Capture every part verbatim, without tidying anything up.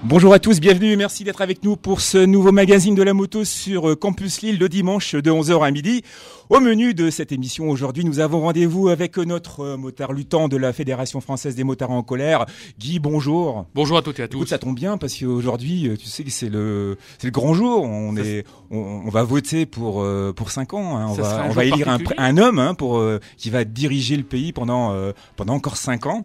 Bonjour à tous, bienvenue, merci d'être avec nous pour ce nouveau magazine de la moto sur Campus Lille le dimanche de onze heures à midi. Au menu de cette émission aujourd'hui, nous avons rendez-vous avec notre motard luttant de la Fédération française des motards en colère. Guy, bonjour. Bonjour à toutes et à tous. Écoute, ça tombe bien parce qu'aujourd'hui, tu sais que c'est le c'est le grand jour. On ça est on, on va voter pour euh, pour cinq ans. Hein. On ça va un on va élire un, un homme hein, pour euh, qui va diriger le pays pendant euh, pendant encore cinq ans.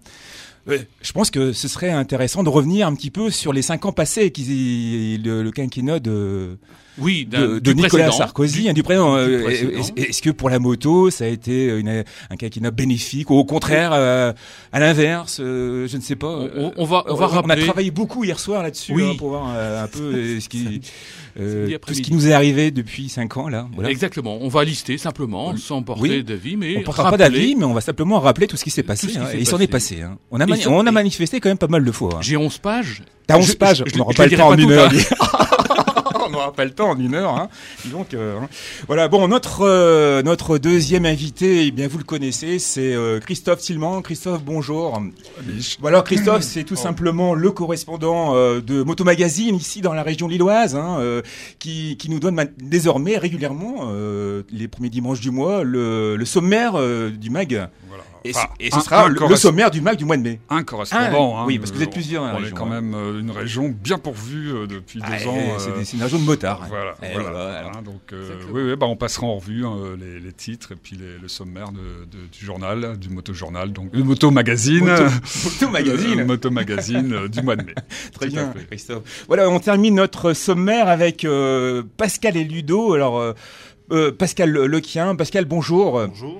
Je pense que ce serait intéressant de revenir un petit peu sur les cinq ans passés, qui le, le quinquennat de oui de, de Nicolas Sarkozy, du, hein, du président. Du euh, précédent. Est-ce que pour la moto, ça a été une, un quinquennat bénéfique ou au contraire, euh, à l'inverse, euh, je ne sais pas. On, on va on va on rappeler. a travaillé beaucoup hier soir là-dessus oui. hein, pour voir euh, un peu euh, ce qui euh, tout ce qui nous est arrivé depuis cinq ans là. Voilà. Exactement. On va lister simplement, oui. sans porter oui. d'avis, mais on portera pas d'avis, mais on va simplement rappeler tout ce qui s'est passé. Hein, et il s'en est passé. Hein. On a mani- sont... on a manifesté quand même pas mal de fois. Hein. J'ai onze pages. T'as onze pages. Je, je, on n'aura je, pas je le temps en une heure. Hein. On n'aura pas le temps en une heure. Hein. Donc euh, voilà. Bon, notre euh, notre deuxième invité, eh bien vous le connaissez, c'est euh, Christophe Tillman. Christophe, bonjour. Voilà, Christophe, c'est tout simplement le correspondant euh, de Moto Magazine ici dans la région lilloise, hein, euh, qui qui nous donne ma- désormais régulièrement euh, les premiers dimanches du mois le, le sommaire euh, du mag. Voilà. Et, Enfin, et ce un, sera un le, corres- le sommaire du mag du mois de mai. Un correspondant. Ah, hein, oui, parce que vous êtes plusieurs dans la On région, est quand hein. même euh, une région bien pourvue euh, depuis Ah, deux ans. c'est, euh, des, c'est une région de motards. hein. Voilà, Eh, voilà, voilà, alors. hein, donc euh, oui, oui, bah on passera en revue hein, les, les titres et puis les, le sommaire de, de, du journal, du Moto Journal, donc le Moto Magazine, Moto, Moto Magazine, le Moto Magazine euh, du mois de mai. Très Tout bien, à fait. Christophe. Voilà, on termine notre sommaire avec euh, Pascal et Ludo. Alors euh, euh, Pascal Lequien, Pascal, bonjour. Bonjour.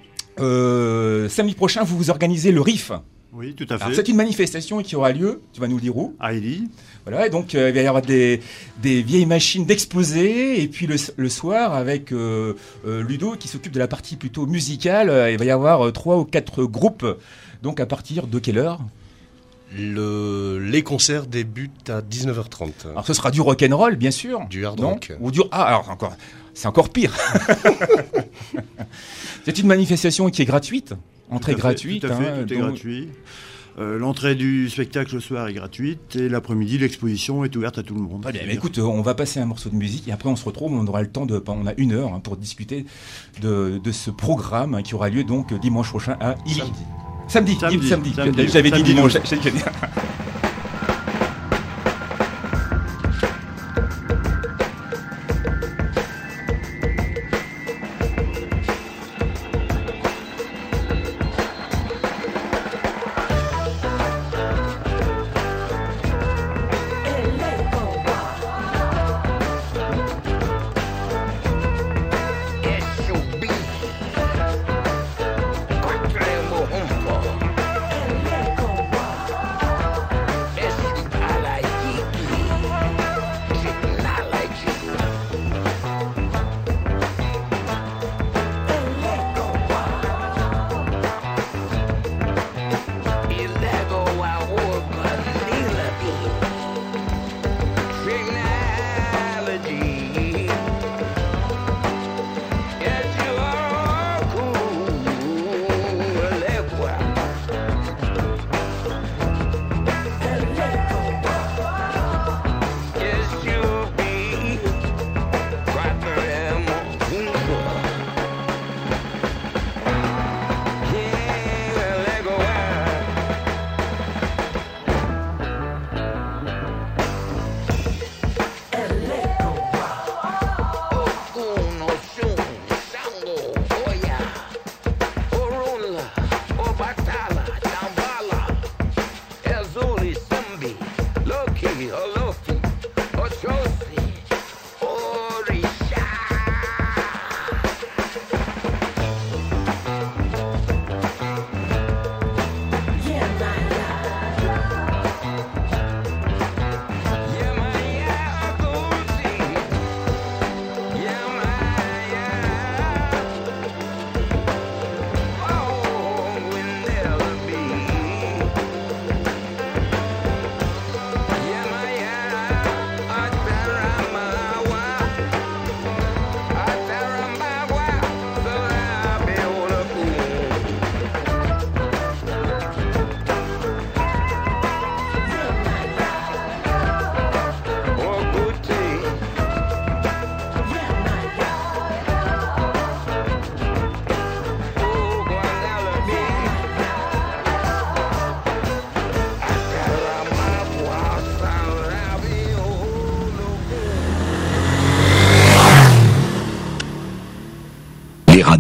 Euh, samedi prochain, vous vous organisez le R I F. Oui, tout à fait. Alors, c'est une manifestation qui aura lieu. Tu vas nous le dire où ? À Élie. Voilà, et donc euh, il va y avoir des, des vieilles machines d'exposés, et puis le, le soir, avec euh, euh, Ludo qui s'occupe de la partie plutôt musicale, euh, il va y avoir euh, trois ou quatre groupes. Donc à partir de quelle heure ? Le... Les concerts débutent à dix-neuf heures trente. Alors ce sera du rock'n'roll, bien sûr. Du hard non rock. Ou du... Ah, alors encore, c'est encore pire. C'est une manifestation qui est gratuite, entrée Tout à fait, gratuite. Tout à fait, hein, tout est donc- gratuit. Euh, l'entrée du spectacle le soir est gratuite et l'après-midi, l'exposition est ouverte à tout le monde. Très bien, mais écoute, on va passer un morceau de musique et après on se retrouve, on aura le temps de, on a une heure hein, pour discuter de, de ce programme hein, qui aura lieu donc dimanche prochain à Illy. Samedi. Samedi, samedi, Samedi, samedi. samedi. J'avais dit Samedi dimanche. douze. j'ai- j'ai dit-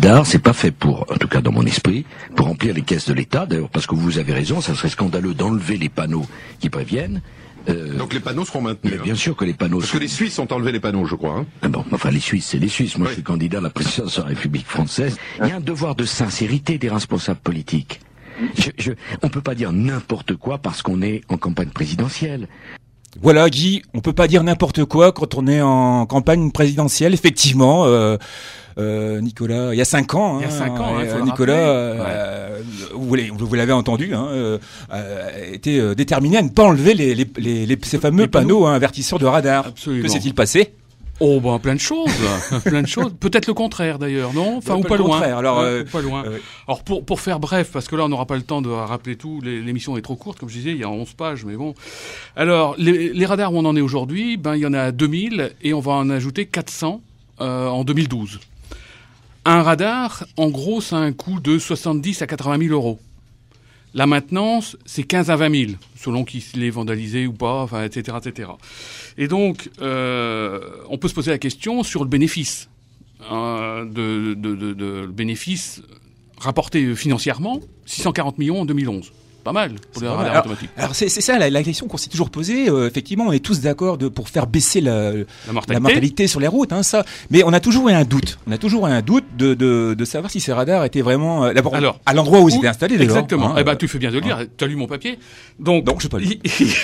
radar, c'est pas fait pour, en tout cas dans mon esprit, pour remplir les caisses de l'État. D'ailleurs, parce que vous avez raison, ça serait scandaleux d'enlever les panneaux qui préviennent. Euh, Donc les panneaux seront maintenus. Mais bien sûr que les panneaux Parce seront... que les Suisses ont enlevé les panneaux, je crois. Hein. Ah bon, enfin les Suisses, c'est les Suisses. Moi, oui. je suis candidat à la présidence de la République française. Il y a un devoir de sincérité des responsables politiques. Je, je, on peut pas dire n'importe quoi parce qu'on est en campagne présidentielle. Voilà, Guy, on peut pas dire n'importe quoi quand on est en campagne présidentielle. Effectivement, euh, euh, Nicolas, il y a cinq ans, hein, il y a cinq ans, euh, hein, Nicolas, euh, ouais. euh, vous, l'avez, vous l'avez entendu, hein, euh, euh, était euh, déterminé à ne pas enlever les, les, les, les ces fameux les panneaux, panneaux hein, avertisseurs de radar. Absolument. Que s'est-il passé? Oh ben plein de choses, plein de choses. Peut-être le contraire d'ailleurs, non? Enfin, ouais, ou pas, pas loin. Alors, euh, ou pas loin. Euh, Alors pour pour faire bref, parce que là on n'aura pas le temps de rappeler tout. L'émission est trop courte, comme je disais, il y a onze pages, mais bon. Alors les, les radars où on en est aujourd'hui, ben il y en a deux mille et on va en ajouter quatre cents euh, en deux mille douze. Un radar, en gros, ça a un coût de soixante-dix à quatre-vingt mille euros. La maintenance, c'est quinze à vingt mille, selon qu'il est vandalisé ou pas, enfin, et cetera, et cetera. Et donc, euh, on peut se poser la question sur le bénéfice, euh, de, de, de, de le bénéfice rapporté financièrement, six cent quarante millions en deux mille onze. Pas mal pour les radars automatiques. Alors c'est, c'est ça la, la question qu'on s'est toujours posée. Euh, effectivement, on est tous d'accord de, pour faire baisser la, la, mortalité. la mortalité sur les routes, hein, ça. Mais on a toujours eu un doute. On a toujours eu un doute de, de, de savoir si ces radars étaient vraiment euh, Alors, à l'endroit où, où ils étaient installés. Exactement. Hein, eh ben, tu fais bien de le dire. Hein. Tu as lu mon papier. Donc, Donc je sais pas lu.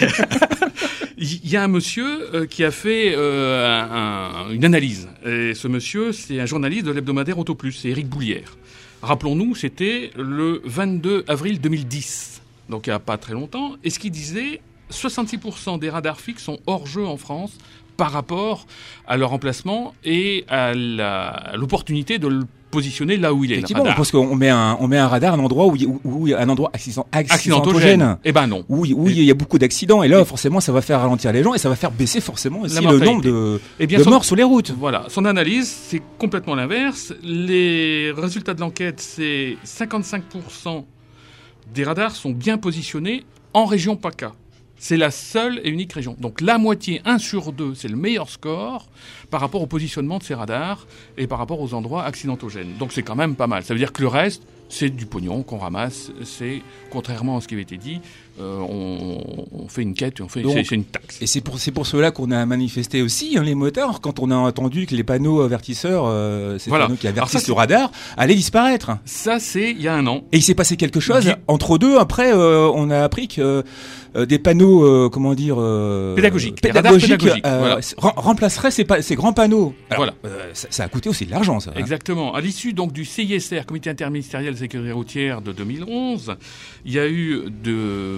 Il y a un monsieur euh, qui a fait euh, un, un, une analyse. Et ce monsieur, c'est un journaliste de l'hebdomadaire Autoplus, c'est Éric Boulière. Rappelons-nous, c'était le vingt-deux avril deux mille dix. Donc il n'y a pas très longtemps, et ce qu'il disait, soixante-six pour cent des radars fixes sont hors jeu en France par rapport à leur emplacement et à, la, à l'opportunité de le positionner là où il est. Effectivement, parce qu'on met un, on met un radar à un endroit où, où, où un endroit accident, accidentogène. Eh ben non. Où, où et... il y a beaucoup d'accidents, et là, et... forcément, ça va faire ralentir les gens, et ça va faire baisser forcément aussi le nombre de, eh bien, de son... morts sur les routes. Voilà. Son analyse, c'est complètement l'inverse. Les résultats de l'enquête, c'est cinquante-cinq pour cent des radars sont bien positionnés en région PACA. C'est la seule et unique région. Donc la moitié, un sur deux, c'est le meilleur score par rapport au positionnement de ces radars et par rapport aux endroits accidentogènes. Donc c'est quand même pas mal. Ça veut dire que le reste, c'est du pognon qu'on ramasse. C'est, contrairement à ce qui avait été dit, euh, on, on fait une quête, on fait, Donc, c'est, c'est une taxe. Et c'est pour, c'est pour cela qu'on a manifesté aussi, hein, les motards, quand on a entendu que les panneaux avertisseurs, euh, ces voilà. panneaux qui avertissent ça, le radar, allaient disparaître. Ça, c'est il y a un an. Et il s'est passé quelque chose. Qui... Entre deux, après, euh, on a appris que euh, des panneaux, euh, comment dire... Euh, pédagogiques. Pédagogiques, pédagogiques euh, voilà. rem- remplaceraient ces, pa- ces grands panneaux. Alors, voilà. Euh, ça, ça a coûté aussi de l'argent, ça. Exactement. Hein. À l'issue donc du C I S R, Comité interministériel de sécurité routière de deux mille onze, il y a eu de,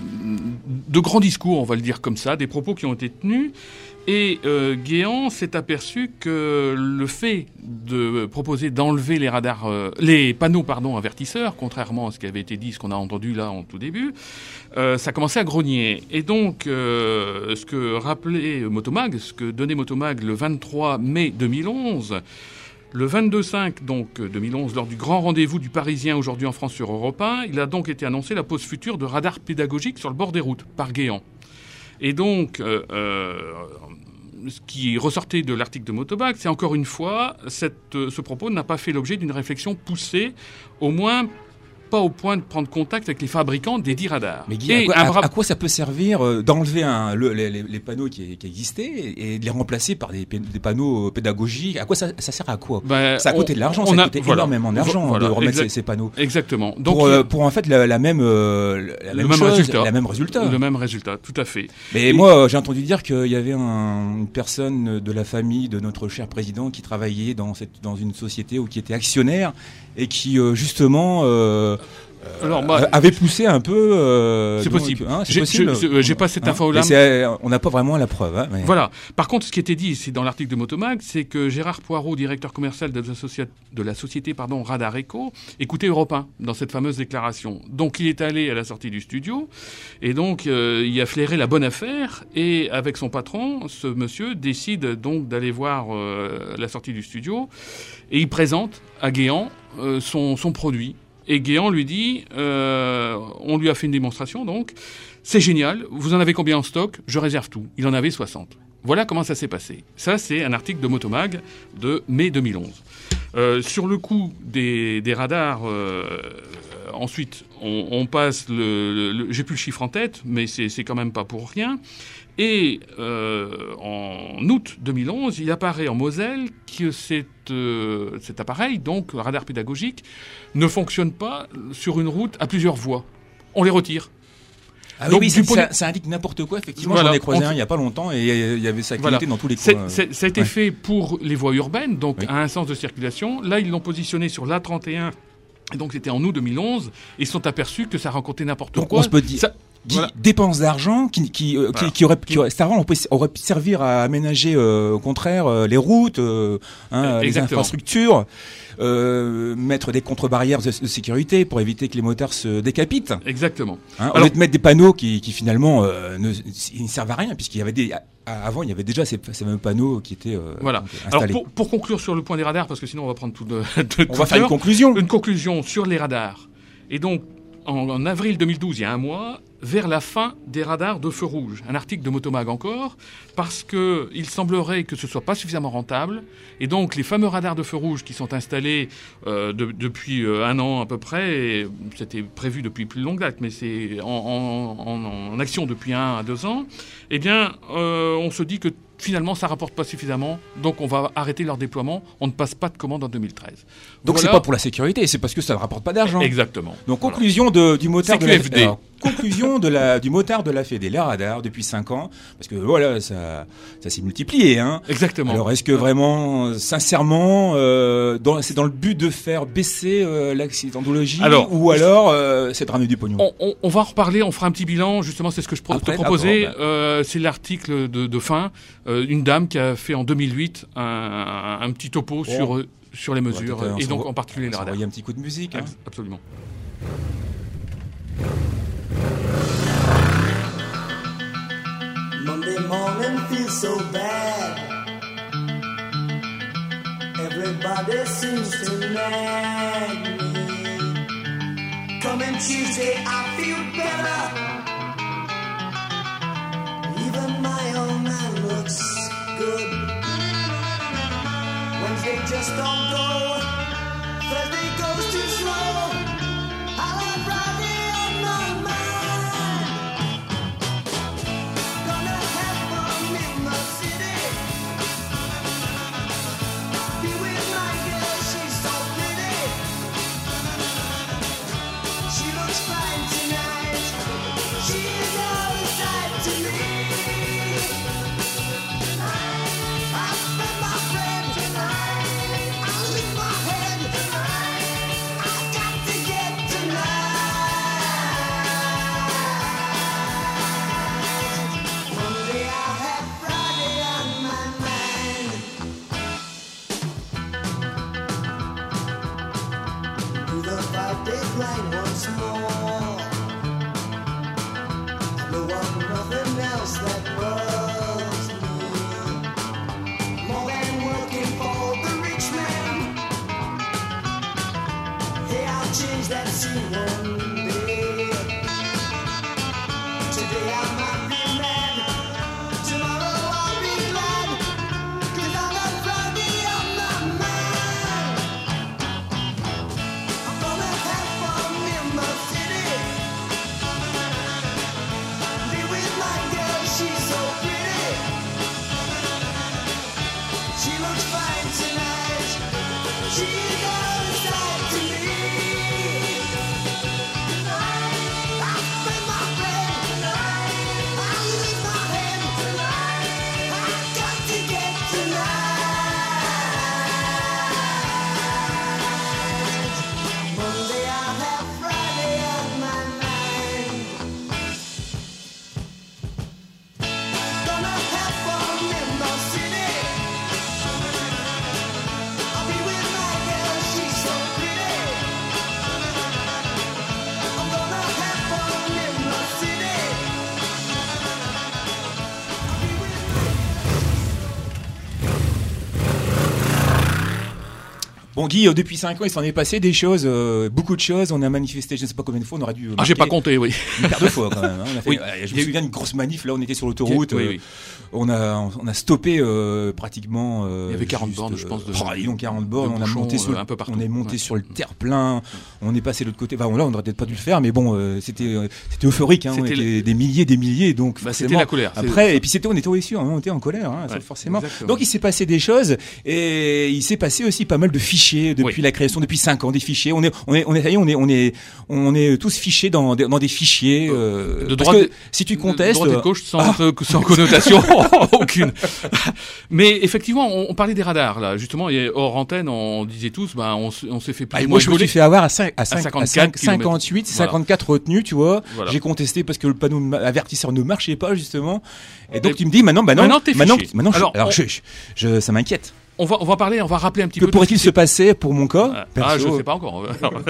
de grands discours, on va le dire comme ça, des propos qui ont été tenus. Et euh, Guéant s'est aperçu que le fait de proposer d'enlever les radars, euh, les panneaux pardon avertisseurs, contrairement à ce qui avait été dit, ce qu'on a entendu là en tout début, euh, ça commençait à grogner. Et donc, euh, ce que rappelait Motomag, ce que donnait Motomag le vingt-trois mai deux mille onze. Le vingt-deux cinq, donc, deux mille onze, lors du grand rendez-vous du Parisien aujourd'hui en France sur Europe un, il a donc été annoncé la pose future de radars pédagogiques sur le bord des routes, par Guéant. Et donc, euh, euh, ce qui ressortait de l'article de Motomag, c'est encore une fois, cette, ce propos n'a pas fait l'objet d'une réflexion poussée, au moins pas au point de prendre contact avec les fabricants des dix radars. Mais Guy, à, quoi, à, bra... à quoi ça peut servir euh, d'enlever un, le, les, les panneaux qui, qui existaient et de les remplacer par des, des panneaux pédagogiques? À quoi ça, ça sert à quoi? Ben, ça a coûté on, de l'argent, ça a coûté voilà, énormément d'argent voilà, de remettre exact, ces, ces panneaux. Exactement. Donc, pour, euh, pour en fait la, la même, euh, la même, même chose, résultat. la même résultat. Le même résultat, tout à fait. Mais et moi, j'ai entendu dire qu'il y avait un, une personne de la famille de notre cher président qui travaillait dans, cette, dans une société ou qui était actionnaire et qui euh, justement... Euh, Alors, bah, avait poussé un peu. Euh, c'est donc, possible. Hein, c'est j'ai, possible. J'ai, j'ai pas cette hein, info-là. On n'a pas vraiment la preuve. Hein, mais... Voilà. Par contre, ce qui était dit, c'est dans l'article de Motomag, c'est que Gérard Poirot, directeur commercial de la, soci- de la société pardon, Radar Eco, écoutait Europe un dans cette fameuse déclaration. Donc, il est allé à la sortie du studio et donc euh, il a flairé la bonne affaire et avec son patron, ce monsieur décide donc d'aller voir euh, la sortie du studio et il présente à Guéant euh, son, son produit. Et Guéant lui dit, euh, on lui a fait une démonstration, donc, c'est génial, vous en avez combien en stock? Je réserve tout. Il en avait soixante. Voilà comment ça s'est passé. Ça, c'est un article de Motomag de mai deux mille onze. Euh, sur le coup des, des radars, euh, ensuite, on, on passe le, le, le... J'ai plus le chiffre en tête, mais c'est, c'est quand même pas pour rien. Et euh, en août deux mille onze, il apparaît en Moselle que cet, euh, cet appareil, donc le radar pédagogique, ne fonctionne pas sur une route à plusieurs voies. On les retire. Ah Donc, oui, oui, du ça, point- ça, ça indique n'importe quoi. Effectivement, Voilà, j'en ai croisé on- un il y a pas longtemps et il y avait ça Voilà. activité dans tous les C'est- coins. c'est- ça a été Ouais. fait pour les voies urbaines, donc Oui. à un sens de circulation. Là, ils l'ont positionné sur l'A trente et un. Et donc, c'était en août deux mille onze. Et ils se sont aperçus que ça racontait n'importe Donc, quoi. on se peut dire- Ça- Qui Voilà. dépense d'argent, qui, qui, euh, Voilà. qui, qui aurait, qui aurait, cet argent aurait pu- aurait pu servir à aménager, euh, au contraire, euh, les routes, euh, hein, les Exactement. infrastructures, euh, mettre des contre-barrières de, de sécurité pour éviter que les motards se décapitent. Exactement. Hein, au Alors- lieu de mettre des panneaux qui, qui finalement euh, ne, ils ne servent à rien, puisqu'il y avait des, à- avant il y avait déjà ces, ces mêmes panneaux qui étaient euh, Voilà. donc, Alors, installés. pour, pour conclure sur le point des radars, parce que sinon, on va prendre tout de, de On toute va faire une l'heure. conclusion. Une conclusion sur les radars. Et donc, en, en avril deux mille douze, il y a un mois, vers la fin des radars de feu rouge. Un article de Motomag encore, parce que il semblerait que ce soit pas suffisamment rentable. Et donc, les fameux radars de feu rouge qui sont installés euh, de- depuis euh, un an à peu près, et c'était prévu depuis plus longue date, mais c'est en, en- en- en action depuis un à deux ans, eh bien, euh, on se dit que finalement, ça rapporte pas suffisamment, donc on va arrêter leur déploiement. On ne passe pas de commande en deux mille treize. Donc Voilà. c'est pas pour la sécurité, c'est parce que ça ne rapporte pas d'argent. Exactement. Donc Voilà. conclusion de, du motard de la C Q F D. alors, conclusion de la du motard de la Fédé, les radars depuis cinq ans, parce que voilà ça ça s'est multiplié hein. Exactement. Alors est-ce que vraiment euh, sincèrement euh, dans, c'est dans le but de faire baisser euh, l'accidentologie Alors, ou alors euh, c'est de ramener du pognon. On, on- on va en reparler, on fera un petit bilan, justement, c'est ce que je pro- Après, te proposais. d'accord, Euh, c'est l'article de, de fin, euh, une dame qui a fait en deux mille huit un, un, un petit topo sur, euh, sur les On va mesures, peut-être, euh, et donc s'envo- en particulier les radars. s'envoyer un petit coup de musique. Hein. Abs- Absolument. Monday morning feels so bad. Everybody seems to nag me. Coming Tuesday, I feel better. Even my own man looks good. Wednesday just don't go. Thursday goes too slow. I'll have Friday on my mind. Gonna have fun in my city. Be with my girl, she's so pretty. She looks fine tonight. She's all the sight to me. I spent my friend tonight. I lose my head tonight. I got to get tonight. Monday I have Friday on my mind. Do the five-day grind once more. I know of nothing else that loves me more than working for the rich man. Hey, I'll change that scene one day. Today I might be mad. Tomorrow I'll be glad. 'Cause I got Friday on my mind. I'm gonna have fun in my city. Be with my girl, she's so pretty. She looks fine tonight. She's all the sight to me. Bon, Guy, euh, depuis cinq ans, il s'en est passé des choses, euh, beaucoup de choses. On a manifesté, je ne sais pas combien de fois, on aurait dû. Ah, j'ai pas compté, oui. Une paire de fois quand même. Hein. On a fait, Oui. euh, je Il y me a eu- souviens d'une grosse manif. Là, on était sur l'autoroute. Oui, euh, oui. On a, on a stoppé euh, pratiquement. Euh, Il y avait quarante juste, bornes, je pense, de- oh, ils ont quarante bornes. de On a bouchons, monté sur, euh, un peu partout. on est monté Ouais. sur le terre-plein. On est passé de l'autre côté. Bah, on, là, on aurait peut-être pas dû le faire, mais bon, euh, c'était, euh, c'était euphorique. Hein. On C'était était le- des milliers, des milliers. Donc, Bah, c'était forcément, la colère. C'est- Après, et puis c'était, on était aussi, on était en colère, hein, ça, Ouais, forcément. exactement. Donc, il s'est passé des choses et il s'est passé aussi pas mal de fichiers depuis Oui. la création, depuis cinq ans, des fichiers. On est, on est, on est, ça y est, on est, on est, on est tous fichés dans, des- dans des fichiers. Euh, de parce droite que si tu De contestes, droite et de gauche sans, Ah. euh, sans connotation aucune. Mais effectivement, on, on parlait des radars là, justement, et hors antenne, on disait tous, ben on, s- on s'est fait plus ah, ou moi moins je me suis rigoler. fait avoir à, cinq, à, cinq, à cinquante-quatre cinq- kilomètres. cinquante-huit, Voilà. cinquante-quatre retenus, tu vois. Voilà. J'ai contesté parce que le panneau de ma- avertisseur ne marchait pas justement. Et donc Et- tu me dis maintenant, bah non, Maintenant, t'es maintenant, fiché. maintenant, je- Alors, alors, on- je, je, je- ça m'inquiète. On va, on va parler, on va rappeler un petit Que peu. pourrait-il de ce se passer pour mon cas Ah, perso je sais pas encore.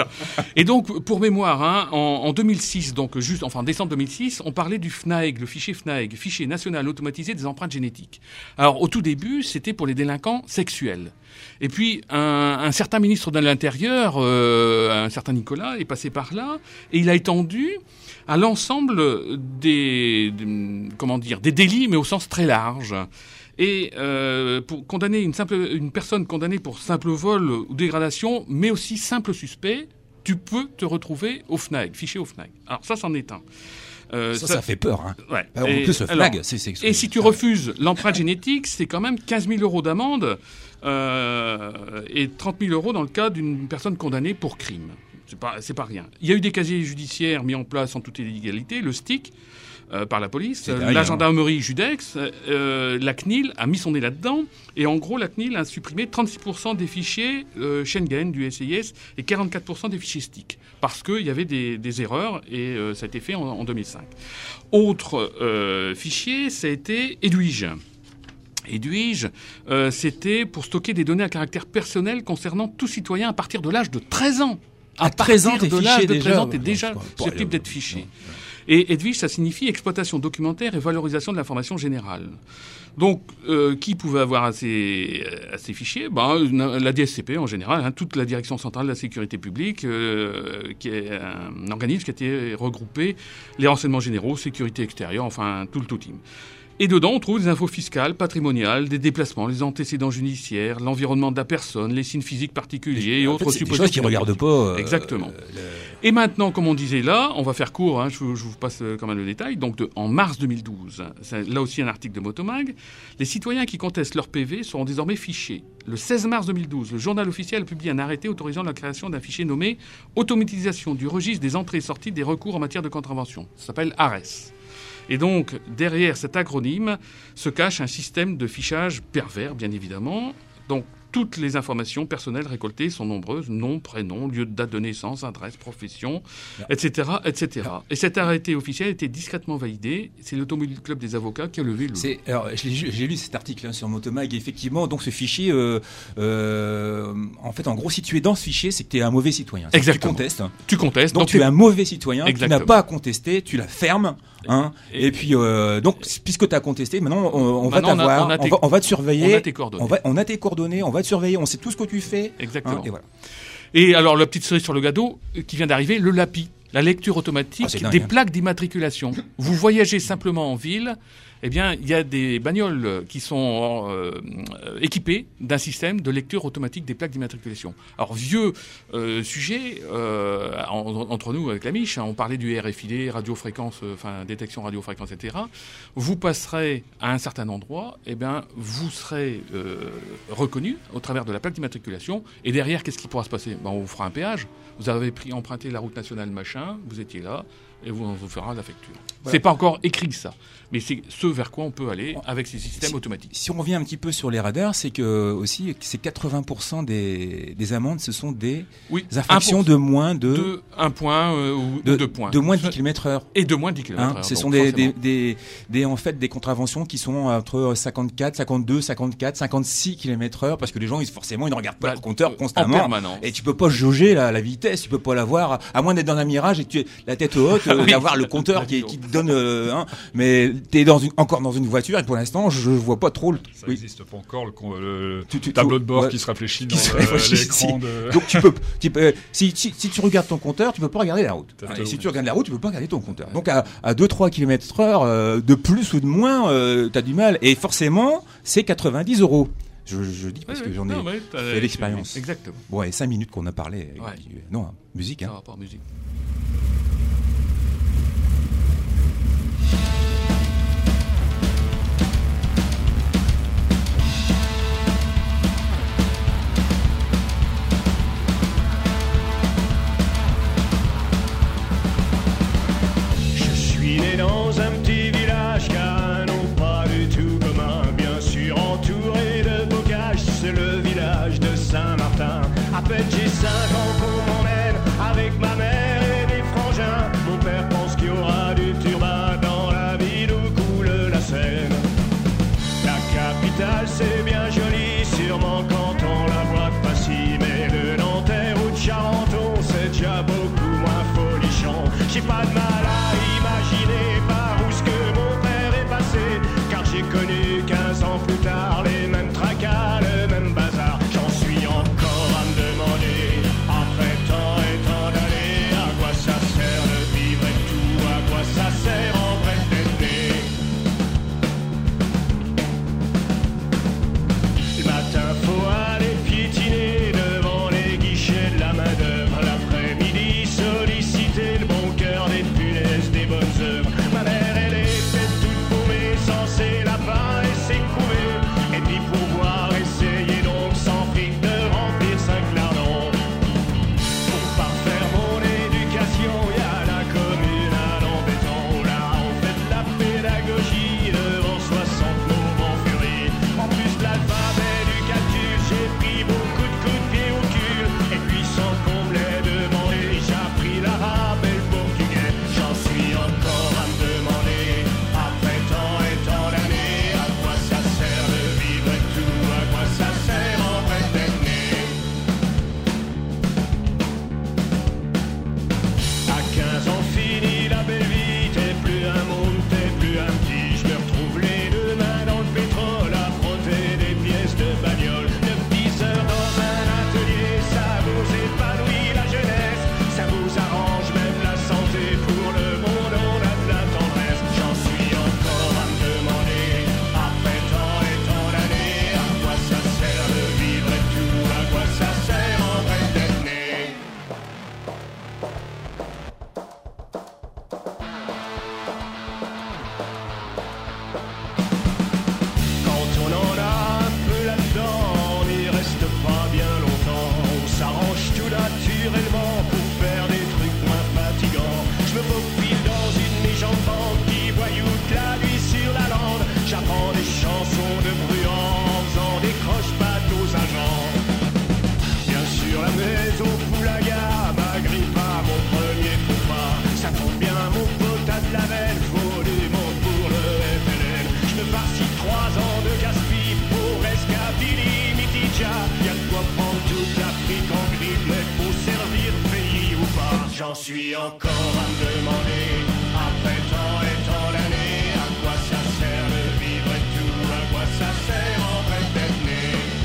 Et donc, pour mémoire, hein, en, en deux mille six, donc juste, enfin décembre deux mille six, on parlait du F N A E G, le fichier F N A E G, fichier national automatisé des empreintes génétiques. Alors, au tout début, c'était pour les délinquants sexuels. Et puis, un, un certain ministre de l'Intérieur, euh, un certain Nicolas, est passé par là, et il a étendu à l'ensemble des, des- comment dire, des délits, mais au sens très large. Et euh, pour condamner une simple une personne condamnée pour simple vol ou dégradation, mais aussi simple suspect, tu peux te retrouver au F N A E G, fichier au F N A E G. Alors ça, c'en est un. Euh, ça, ça fait peur. Hein. Ouais. En Et plus, le alors, flag, c'est, c'est et si tu refuses l'empreinte génétique, c'est quand même quinze mille euros d'amende euh, et trente mille euros dans le cas d'une personne condamnée pour crime. C'est pas, c'est pas rien. Il y a eu des casiers judiciaires mis en place en toute illégalité, le S T I C, euh, par la police, C'est euh, dingue, la hein. gendarmerie Judex, euh, la C N I L a mis son nez là-dedans, et en gros, la C N I L a supprimé trente-six pour cent des fichiers euh, Schengen du S I S et quarante-quatre pour cent des fichiers S T I C, parce qu'il y avait des, des erreurs, et euh, ça a été fait en, en deux mille cinq. Autre euh, fichier, ça a été Edwige. Edwige, euh, c'était pour stocker des données à caractère personnel concernant tout citoyen à partir de l'âge de treize ans. À treize ans, partir t'es de l'âge fiché de déjà. treize ans, t'es Ouais, déjà c'est pas- pas- susceptible d'être fiché. Et Edwige, ça signifie exploitation documentaire et valorisation de l'information générale. Donc, euh, qui pouvait avoir à ces, à ces fichiers? Ben, une- la D S C P en général, hein, toute la Direction centrale de la sécurité publique, euh, qui est un organisme qui a été regroupé, les renseignements généraux, sécurité extérieure, enfin tout le tout team. Et dedans, on trouve des infos fiscales, patrimoniales, des déplacements, les antécédents judiciaires, l'environnement de la personne, les signes physiques particuliers et En autres fait, c'est des supposés. choses qui ne regardent pas. euh, Exactement. le- Et maintenant, comme on disait là, on va faire court, hein, je, vous- je vous passe euh, quand même le détail. Donc, de- en mars deux mille douze, c'est là aussi un article de Motomag, les citoyens qui contestent leur P V seront désormais fichés. Le seize mars deux mille douze, le journal officiel publie un arrêté autorisant la création d'un fichier nommé Automatisation du registre des entrées et sorties des recours en matière de contravention. Ça s'appelle ARES. Et donc, derrière cet acronyme se cache un système de fichage pervers, bien évidemment. Donc, toutes les informations personnelles récoltées sont nombreuses, nom, prénom, lieu de date de naissance, adresse, profession, et cetera, et cetera. Et cet arrêté officiel a été discrètement validé. C'est l'Automobile Club des avocats qui a levé le... C'est, alors, je l'ai- j'ai lu cet article hein, sur Motomag. Et effectivement, donc ce fichier, euh, euh, en fait, en gros, si tu es dans ce fichier, c'est que tu es un mauvais citoyen. C'est que Exactement. Tu contestes. Tu contestes. Donc, donc tu es un mauvais citoyen. Tu Exactement. n'as pas à contester. Tu la fermes. Hein, Et- et, puis, euh, donc, puisque tu as contesté, maintenant, on, on va Maintenant, on a- t'avoir, on a on, tes- va, on va te surveiller. on a tes coordonnées. On, va, on a tes coordonnées. On va te surveiller. On sait tout ce que tu fais. Exactement. hein, et voilà. Et alors, la petite cerise sur le gâteau euh, qui vient d'arriver, le LAPI, la lecture automatique Ah, c'est dingue, des hein. plaques d'immatriculation. Vous voyagez simplement en ville, eh bien, il y a des bagnoles qui sont euh, euh, équipées d'un système de lecture automatique des plaques d'immatriculation. Alors, vieux euh, sujet, euh, en- entre nous avec la Miche, hein, on parlait du R F I D, radiofréquence, euh, enfin, détection radiofréquence, et cetera. Vous passerez à un certain endroit, eh bien, vous serez euh, reconnu au travers de la plaque d'immatriculation. Et derrière, qu'est-ce qui pourra se passer? Ben, on vous fera un péage. Vous avez pris, emprunté la route nationale machin, vous étiez là, et vous, on vous fera la facture. Voilà. C'est pas encore écrit ça, mais c'est ce vers quoi on peut aller avec ces systèmes Si- automatiques. Si on revient un petit peu sur les radars, c'est que aussi, c'est quatre-vingts pour cent des, des amendes, ce sont des Oui, infractions un de moins de, de un point euh, ou de, deux points. de moins de dix kilomètres heure. Et de moins de dix kilomètres Hein, heure. ce donc sont des, des, forcément. des, des, en fait, des contraventions qui sont entre cinquante-quatre, cinquante-deux, cinquante-quatre, cinquante-six kilomètres heure parce que les gens, ils, forcément, ils ne regardent pas Bah, le compteur en constamment. permanence. Et tu peux pas jauger la, la vitesse, tu peux pas la voir, à moins d'être dans un mirage et que tu es la tête haute, Oui, d'avoir le compteur qui, qui te donne. Euh, hein, mais t'es dans une, encore dans une voiture et pour l'instant, je vois pas trop. Le, Ça oui. n'existe pas encore, le, con- le Tu- tu- tableau tu- de bord ouais. qui se réfléchit Qui dans se euh, réfléchit, l'écran si. de... Donc tu peux, tu peux- euh, si, si, si tu regardes ton compteur, tu peux pas regarder la route. Tout à Et fait, si oui. tu regardes la route, tu peux pas regarder ton compteur. Donc à, à deux trois kilomètres heure euh, de plus ou de moins, euh, t'as du mal. Et forcément, c'est quatre-vingt-dix euros. Je, je dis parce Oui, que oui. j'en ai Non, mais t'as- fait l'expérience. Exactement. Bon, et cinq minutes qu'on a parlé. Ouais. Euh, Non, hein, musique. Hein. Par rapport à musique. Je suis né dans un petit village car un nom pas du tout commun. Bien sûr entouré de bocages, c'est le village de Saint-Martin. À peine j'ai cinq ans qu'on m'emmène avec ma mère et mes frangins. Mon père pense qu'il y aura du turbin dans la ville où coule la Seine. La capitale c'est bien joli, sûrement quand on la voit de Passy. Mais de Nanterre ou de Charenton, c'est déjà beaucoup moins folichon. J'ai pas de mal à imaginer par où ce que mon père est passé, car j'ai connu quinze ans plus tard les mêmes tracas, le même bazar. J'en suis encore à me demander, après tant et tant d'années, à quoi ça sert de vivre et tout, à quoi ça sert en vrai d'être né. Le matin faut aller piétiner devant les guichets de la main d'œuvre. L'après-midi solliciter le bon cœur des punaises, des bonnes œuvres. Ma mère elle était toute paumée, sans ses lapins et ses couvées. Et puis pour voir, essayer donc sans fric de remplir cinq lardons. Pour parfaire mon éducation, y a la commune à l'embêtant. Là on fait de la pédagogie devant soixante mots en furie. En plus de l'alphabet du calcul, j'ai pris beaucoup de coups de pied au cul. Et puis sans qu'on me l'ait demandé, j'ai appris l'arabe et le portugais. J'en suis encore à me demander, après tant et tant d'années, à quoi ça sert de vivre et tout, à quoi ça sert en vrai d'être né. À quinze ans fini la belle vie, t'es plus un monde, t'es plus un petit. Je me retrouve les deux mains dans le pétrole à frotter des pièces de bagnole. neuf dix heures dans un atelier, ça vous épanouit la jeunesse, ça vous arrange même la santé. Pour le monde on a de la tendresse. J'en suis encore à me demander, après tant et tant d'années, à quoi ça sert de vivre et tout, à quoi ça sert en vrai d'être né. Quand on en a un peu là-dedans, on n'y reste pas bien longtemps. On s'arrange tout naturellement pour faire des trucs moins fatigants. Je me faufile dans une méchante bande qui voyoute la nuit sur la lande. J'apprends des chansons de Bruant en faisant des croche-pattes aux agents. Bien sûr la maison Poulaga m'agrippe à mon premier faux pas. Ça tombe bien mon pote a de la veine, faut du monde pour le F L N. Je me farcis trois ans de gaspille pour Escabili, Mitidja. Y'a de quoi prendre toute l'Afrique en grippe, mais faut servir pays ou pas. J'en suis encore à me demander, après tant et tant d'années, à quoi ça sert de vivre et tout, à quoi ça sert en vrai d'être né.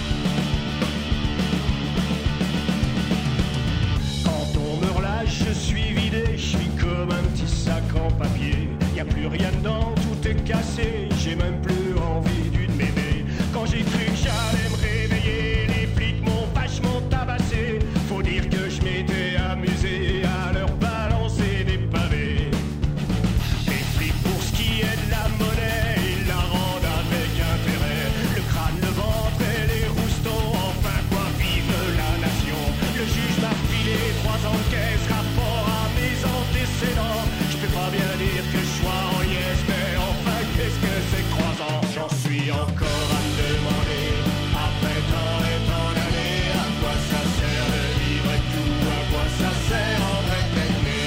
Quand on me relâche, je suis vidé, je suis comme un petit sac en papier. Y a plus rien dedans, tout est cassé, j'ai même plus envie d'une mémé. Quand j'ai cru que j'allais me réveiller, les flics m'ont vachement tabassé. Faut dire que je m'étais amusé à leur balancer des pavés. Les flics pour ce qui est de la monnaie, ils la rendent avec intérêt. Le crâne, le ventre et les roustons, enfin quoi vive la nation. Le juge m'a filé trois ans de caisse, rapport à mes antécédents. Je peux pas bien dire que je sois en liesse, mais enfin qu'est-ce que c'est croisant. J'en suis encore à me demander, après tant et tant d'années, à quoi ça sert de vivre et tout, à quoi ça sert en vrai d'être né.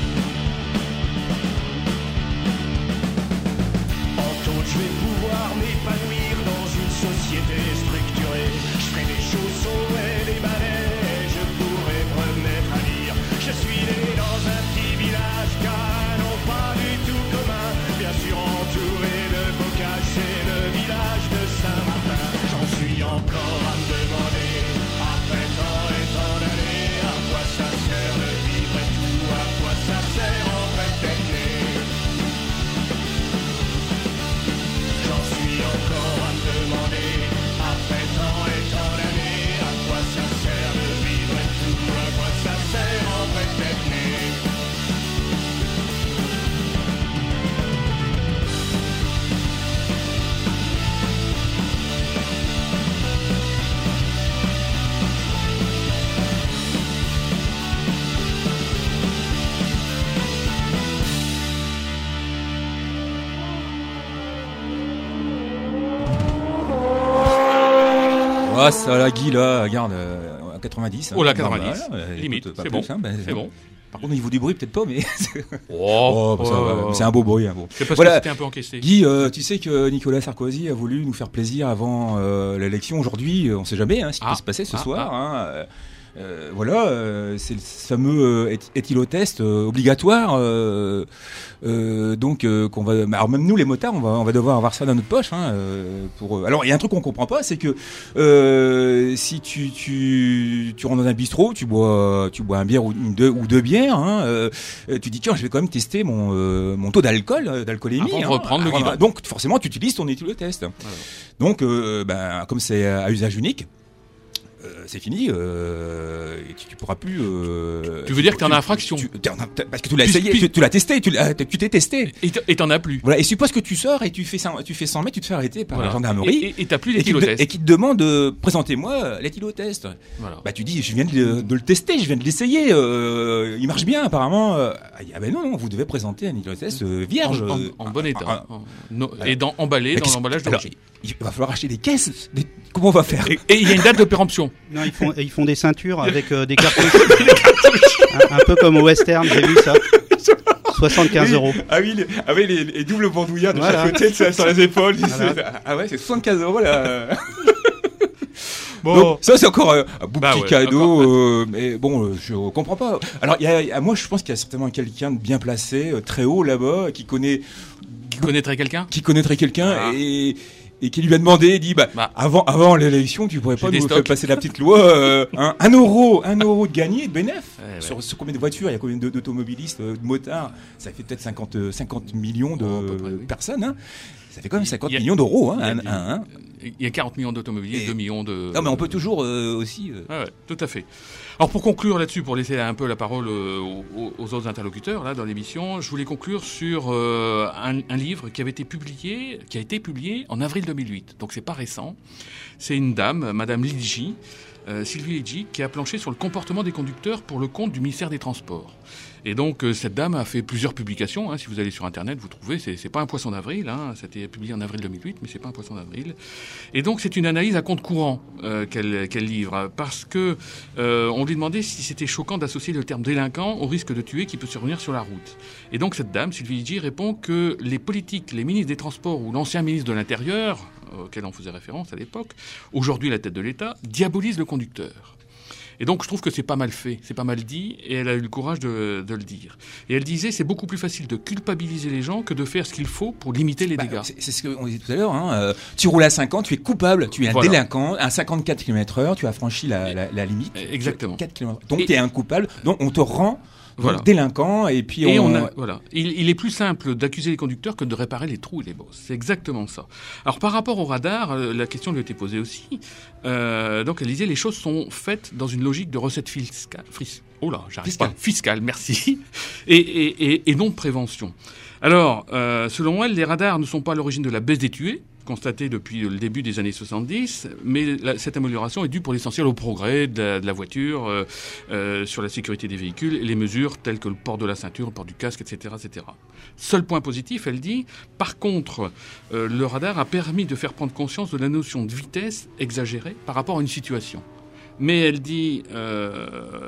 En tôle, je vais pouvoir m'épanouir dans une société structurée. Je ferai des chaussons et des balais, et je pourrai me remettre à lire. Je suis né dans un petit village car un Ah, ça, la Guy, là, regarde, euh, à quatre-vingt-dix. Oh là, hein, quatre-vingt-dix. normal, euh, Limite, écoute, pas c'est plus, bon. hein, ben, C'est bon. Par contre, au niveau du bruit, peut-être pas, mais. Oh, bah, ça va, c'est un beau bruit. Hein, bon. C'est parce Voilà. que c'était un peu encaissé. Guy, euh, tu sais que Nicolas Sarkozy a voulu nous faire plaisir avant euh, l'élection. Aujourd'hui, euh, on ne sait jamais hein, ce qui Ah. peut se passer ce Ah, soir. ah. Hein, euh, euh, voilà, euh, c'est le fameux euh, éth- éthylotest euh, obligatoire. Euh, euh, donc, euh, qu'on va. Alors même nous, les motards, on va, on va devoir avoir ça dans notre poche. Hein, euh, pour. Alors, il y a un truc qu'on comprend pas, c'est que euh, si tu, tu, tu rentres dans un bistrot, tu bois, tu bois un bière ou une, deux ou deux bières, hein, euh, tu dis tiens, je vais quand même tester mon, euh, mon taux d'alcool, euh, d'alcoolémie. Avant de hein, reprendre le avant- guidon. Donc, forcément, tu utilises ton éthylotest. Voilà. Donc, euh, ben, comme c'est à usage unique. Euh, c'est fini, euh, et tu, tu pourras plus. Euh, Tu veux dire que t'es en infraction. tu- t'es en- t'es- Parce que tu l'as Puis- essayé, puis- tu, tu l'as testé, tu l'as- tu t'es testé. Et t- et t'en as plus. Voilà, et suppose que tu sors et tu fais cent, tu fais cent mètres, tu te fais arrêter par Voilà. la gendarmerie. Et- Et et t'as plus Et qui, te, l'éthylotest. et qui te demande euh, présentez-moi l'éthylotest. Voilà. Bah tu dis je viens de, le- de le tester, je viens de l'essayer, euh, il marche bien apparemment. Euh, ah ben non non, vous devez présenter un éthylotest euh, vierge, En, en- euh, en bon ah, état. ah, En- no- voilà. Et dans, emballé Mais dans qu'est-ce- l'emballage alors, d'origine. il va falloir acheter des caisses. des- Comment on va faire? Et et il y a une date de péremption. Non, ils font, ils font des ceintures avec euh, des cartouches. un, un peu comme au western, j'ai vu ça. soixante-quinze Oui. euros. Ah oui, les, ah oui, les, les doubles bandoulières de Voilà. chaque côté, tu sais, sur les épaules. Voilà. C'est- Ah ouais, c'est soixante-quinze euros là. Bon. Donc, ça c'est encore euh, un beau Bah petit ouais, cadeau, encore. euh, mais bon, euh, je comprends pas. Alors, il y a, il y a- moi, je pense qu'il y a certainement quelqu'un de bien placé, euh, très haut là-bas, qui connaît, Tu connaîtrais quelqu'un? qui connaîtrait quelqu'un Ah. et et qui lui a demandé, il dit, bah, Bah. avant, avant l'élection, tu pourrais J'ai pas des nous faire stocks. passer la petite loi, euh, un, un euro, un euro de gagné, de bénéf. Ouais, ouais. Sur, sur combien de voitures, il y a combien de- d'automobilistes, euh, de motards, ça fait peut-être cinquante, euh, cinquante millions de Oh, à peu près, oui. personnes, hein. Ça fait quand même cinquante Il y a- millions d'euros, hein, il y a un- des- un, hein. Il y a quarante millions d'automobilistes, Et- deux millions de. Non, mais on peut toujours euh, aussi. euh, Ouais, ouais, tout à fait. Alors pour conclure là-dessus, pour laisser un peu la parole euh, aux, aux autres interlocuteurs là dans l'émission, je voulais conclure sur euh, un, un livre qui avait été publié, qui a été publié en avril deux mille huit. Donc c'est pas récent. C'est une dame, Madame Lidji, euh, Sylvie Lidji, qui a planché sur le comportement des conducteurs pour le compte du ministère des Transports. Et donc euh, cette dame a fait plusieurs publications. Hein, si vous allez sur Internet, vous trouvez. C'est, c'est pas un poisson d'avril. Hein, ça a été publié en avril deux mille huit, mais c'est pas un poisson d'avril. Et donc c'est une analyse à compte courant euh, qu'elle, qu'elle livre, parce que euh, on lui demandait si c'était choquant d'associer le terme délinquant au risque de tuer qui peut survenir sur la route. Et donc cette dame, Sylvie Lidji, répond que les politiques, les ministres des Transports ou l'ancien ministre de l'Intérieur, auquel on faisait référence à l'époque, aujourd'hui la tête de l'État, diabolisent le conducteur. Et donc, je trouve que c'est pas mal fait, c'est pas mal dit, et elle a eu le courage de, de le dire. Et elle disait, c'est beaucoup plus facile de culpabiliser les gens que de faire ce qu'il faut pour limiter les bah, dégâts. c'est, c'est ce qu'on disait tout à l'heure. Hein, euh, tu roules à cinquante, tu es coupable, tu es un Voilà. délinquant. À cinquante-quatre kilomètres heure, tu as franchi la, la, la limite. Exactement. quatre kilomètres. Donc Et- tu es un coupable. Donc on te rend donc, Voilà. délinquant. Et puis Et on. on a, voilà. Il, il est plus simple d'accuser les conducteurs que de réparer les trous et les bosses. C'est exactement ça. Alors par rapport au radar, euh, la question lui a été posée aussi. Euh, donc elle disait les choses sont faites dans une logique de recette fiscale. Fris- oh là, j'arrive Fiscale. pas. Fiscale, merci. Et, et, et, et non de prévention. Alors, euh, selon elle, les radars ne sont pas à l'origine de la baisse des tués, constatée depuis le début des années soixante-dix, mais la, cette amélioration est due pour l'essentiel au progrès de la, de la voiture, euh, euh, sur la sécurité des véhicules, et les mesures telles que le port de la ceinture, le port du casque, et cetera, et cetera. Seul point positif, elle dit, par contre, euh, le radar a permis de faire prendre conscience de la notion de vitesse exagérée par rapport à une situation. Mais elle dit, euh,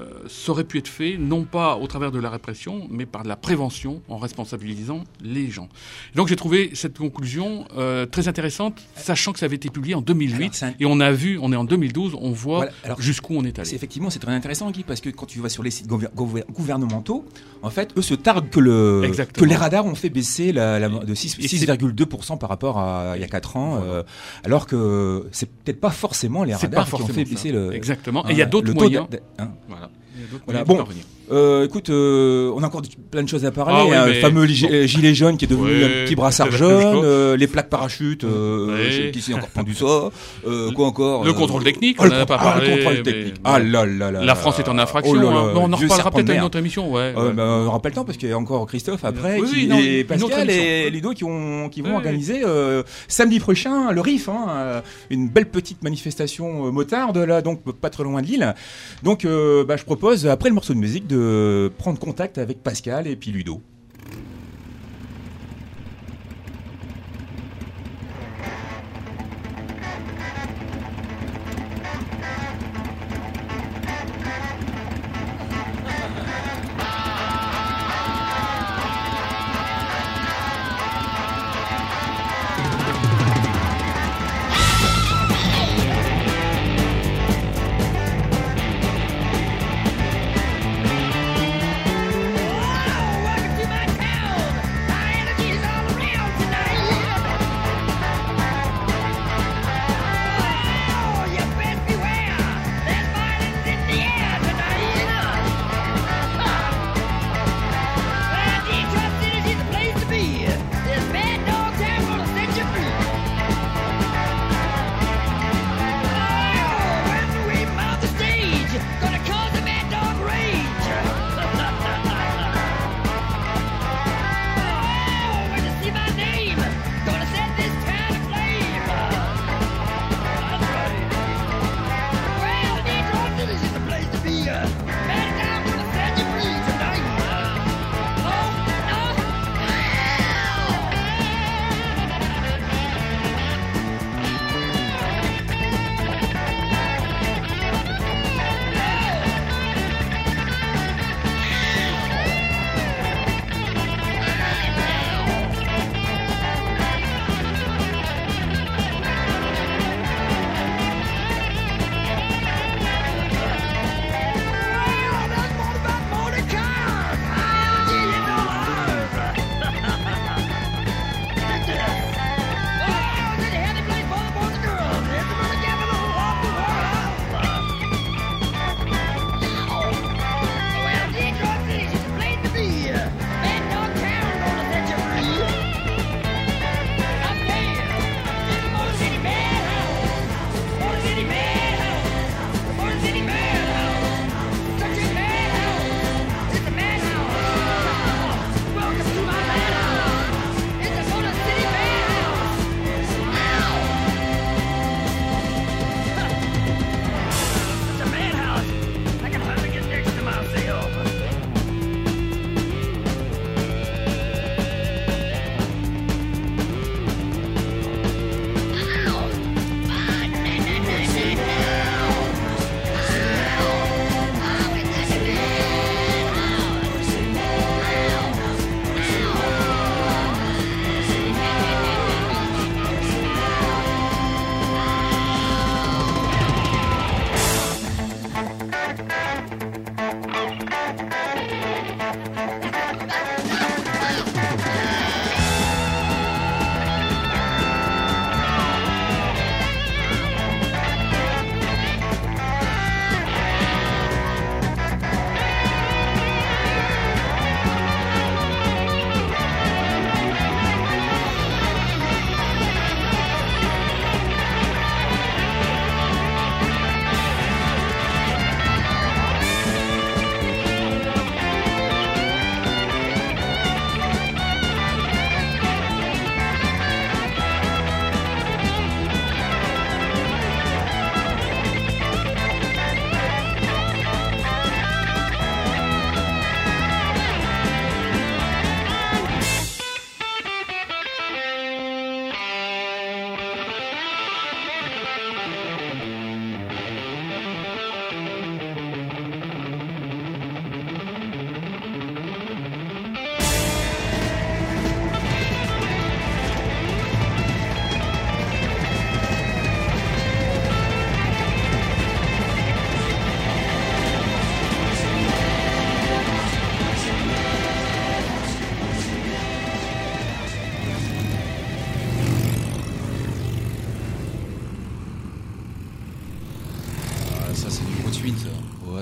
ça aurait pu être fait, non pas au travers de la répression, mais par de la prévention, en responsabilisant les gens. Donc j'ai trouvé cette conclusion euh, très intéressante, sachant que ça avait été publié en deux mille huit, Alors, c'est un- et on a vu, on est en deux mille douze, on voit Voilà. Alors, jusqu'où on est allé. C'est effectivement, c'est très intéressant, Guy, parce que quand tu vas sur les sites gouver- gouver- gouvernementaux, en fait, eux se tardent que le Exactement. que les radars ont fait baisser la, la- de six Et c'est- six virgule deux pour cent par rapport à il y a quatre ans, euh, alors que c'est peut-être pas forcément les C'est radars pas qui ont forcément fait ça. baisser le. Exactement. hein, Et il y a d'autres le taux moyens. d'a- hein. Voilà. Il y a d'autres Voilà. moyens Bon. de parvenir. Euh, écoute, euh, on a encore plein de choses à parler. Ah oui, hein, mais- le fameux gi- bon. gilet jaune qui est devenu Ouais, un petit brassard c'est la jaune, même chose. euh, les plaques parachutes, euh, Ouais. je sais qui s'est encore pendu ça, euh, quoi encore. Le euh, contrôle technique, oh, on le en a pas con- ah, parlé, le contrôle mais- technique. mais- Ah là là là. La France est en infraction. Oh là là, hein. Bon, on en vieux reparlera serpent peut-être de à une mer. autre émission. Ouais, Euh, ouais. bah, on n'aura pas le temps parce qu'il y a encore Christophe après Oui, qui, oui, non, et une autre Pascal émission. et Ludo qui, ont, qui vont Oui, organiser euh, samedi prochain le R I F, hein, euh, une belle petite manifestation euh, motarde là, donc pas très loin de Lille. Donc euh, bah, je propose après le morceau de musique de prendre contact avec Pascal et puis Ludo.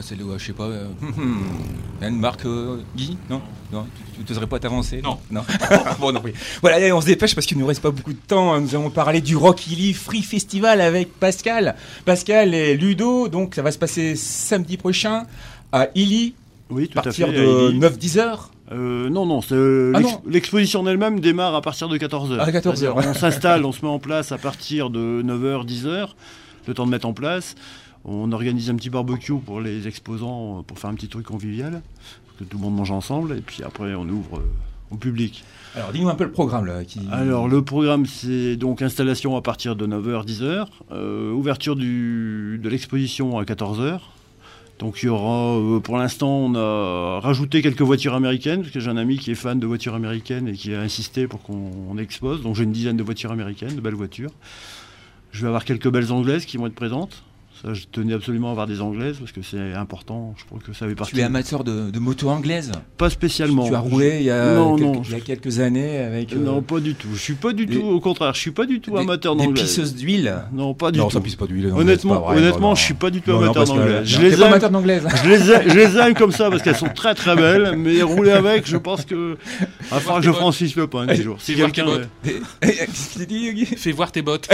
c'est le, je sais pas, euh, il y a une marque, euh, Guy, non, non, tu n'oserais pas t'avancer, non, non. Bon, non, oui. Voilà, allez, on se dépêche parce qu'il nous reste pas beaucoup de temps. Nous allons parler du Rockabilly Free Festival avec Pascal, Pascal et Ludo. Donc, ça va se passer samedi prochain à Illy. Oui, tout à à partir fait, de Illy. neuf dix heures. Euh, non, non, c'est, euh, Ah l'ex- non. l'exposition en elle-même démarre à partir de quatorze heures. À quatorze heures. On s'installe, on se met en place à partir de neuf heures, dix heures, le temps de mettre en place. On organise un petit barbecue pour les exposants, pour faire un petit truc convivial, pour que tout le monde mange ensemble, et puis après on ouvre euh, au public. Alors, dis-nous un peu le programme là. Qui... Alors, le programme, c'est donc installation à partir de neuf heures, dix heures, euh, ouverture du, de l'exposition à quatorze heures. Donc il y aura, euh, pour l'instant, on a rajouté quelques voitures américaines, parce que j'ai un ami qui est fan de voitures américaines et qui a insisté pour qu'on on expose. Donc j'ai une dizaine de voitures américaines, de belles voitures. Je vais avoir quelques belles anglaises qui vont être présentes. Ça, je tenais absolument à avoir des anglaises, parce que c'est important. Je crois que ça fait partie. Tu es amateur de, de moto anglaise? Pas spécialement. Tu as roulé il y a, non, quelques, non. il y a quelques années avec... euh, Non, pas du tout. Je suis pas du des- tout, au contraire, je suis pas du tout des- amateur des d'anglaise. pisseuses d'huile? Non, pas du Non, tout. ça pisse pas d'huile, l'anglaise, Honnêtement, c'est pas vrai, honnêtement, non, non. je suis pas du tout Non, non, amateur parce que- d'anglaise. non, Je t'es les pas aime, amateur d'anglaise. je les aime, je les aime comme ça parce qu'elles sont très très belles, mais rouler avec, je pense que il va falloir que je franchisse le pas un petit jour. Fais voir tes bottes. Qu'est-ce qu'il dit, Guy? Fais voir tes bottes.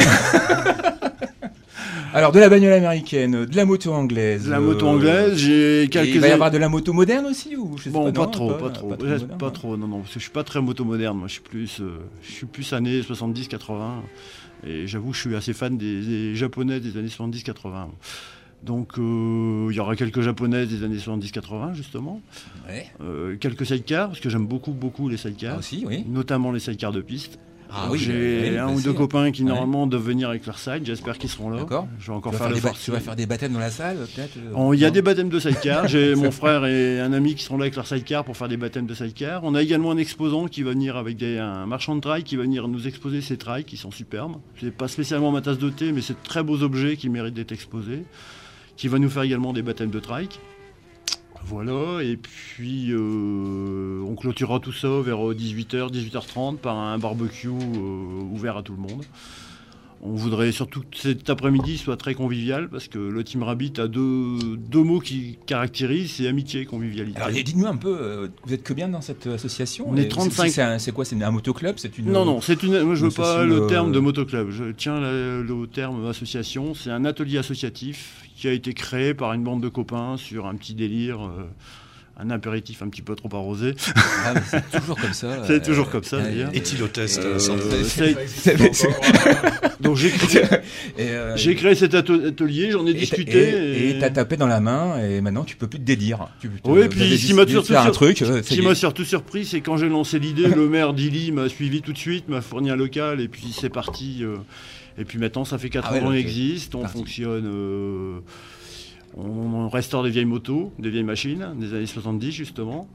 Alors, de la bagnole américaine, de la moto anglaise. De la moto euh, anglaise, j'ai et quelques. Il va y avoir de la moto moderne aussi ou je sais Bon, pas, pas non, trop, pas trop, pas pas, moderne, pas non. trop, non, non, parce que je suis pas très moto moderne. Moi, je suis plus, euh, je suis plus années soixante-dix quatre-vingts, et j'avoue, je suis assez fan des, des japonais des années soixante-dix quatre-vingts. Donc, euh, il y aura quelques japonaises des années soixante-dix quatre-vingts, justement. Ouais. Euh, quelques sidecars, parce que j'aime beaucoup, beaucoup les sidecars. Ah, aussi, oui. Notamment les sidecars de piste. Ah Donc, oui, j'ai oui, un bah, ou c'est- deux copains qui Ouais. normalement doivent venir avec leur side. J'espère qu'ils seront là. D'accord. Je vais encore Tu vas faire le des ba- forcing. Tu vas faire des baptêmes dans la salle, peut-être euh, On- Il y a non des baptêmes de sidecar. J'ai mon frère et un ami qui sont là avec leur sidecar pour faire des baptêmes de sidecar. On a également un exposant qui va venir avec des, un marchand de trail qui va venir nous exposer ses trails qui sont superbes. C'est pas spécialement ma tasse de thé, mais c'est de très beaux objets qui méritent d'être exposés. Qui va nous faire également des baptêmes de trike. Voilà, et puis euh, on clôturera tout ça vers dix-huit heures, dix-huit heures trente par un barbecue euh, ouvert à tout le monde. On voudrait surtout que cet après-midi soit très convivial parce que le Team Rabbit a deux, deux mots qui caractérisent, c'est amitié et convivialité. Alors, dites-nous un peu, euh, vous êtes combien dans cette association? On est Et trente-cinq. c'est- C'est un- c'est quoi? C'est un motoclub? C'est une. Non, non, c'est une. Moi, je veux une pas association, le euh, terme de motoclub. Je tiens la- le terme association. C'est un atelier associatif qui a été créé par une bande de copains sur un petit délire, euh, un apéritif un petit peu trop arrosé. Ah, mais c'est toujours comme ça. C'est euh, toujours comme ça, euh, d'ailleurs. Éthylotest, Euh, sans doute. c'est- c'est- c'est- Donc j'ai créé, Et, euh, j'ai créé cet ato- atelier, j'en ai et t'as- discuté. Et et t'as tapé dans la main et maintenant tu peux plus te dédire. Tu, tu- Oui, vous puis avez ce qui m'a décidé de surtout, faire un sur- truc. euh, ce ça qui y est. m'a surtout surpris, c'est quand j'ai lancé l'idée, le maire d'Illy m'a suivi tout de suite, m'a fourni un local et puis c'est parti. euh, et puis maintenant, ça fait quatre Ah ouais, ans qu'on ok. existe, on Parti. fonctionne. euh, on, on restaure des vieilles motos, des vieilles machines, des années soixante-dix justement.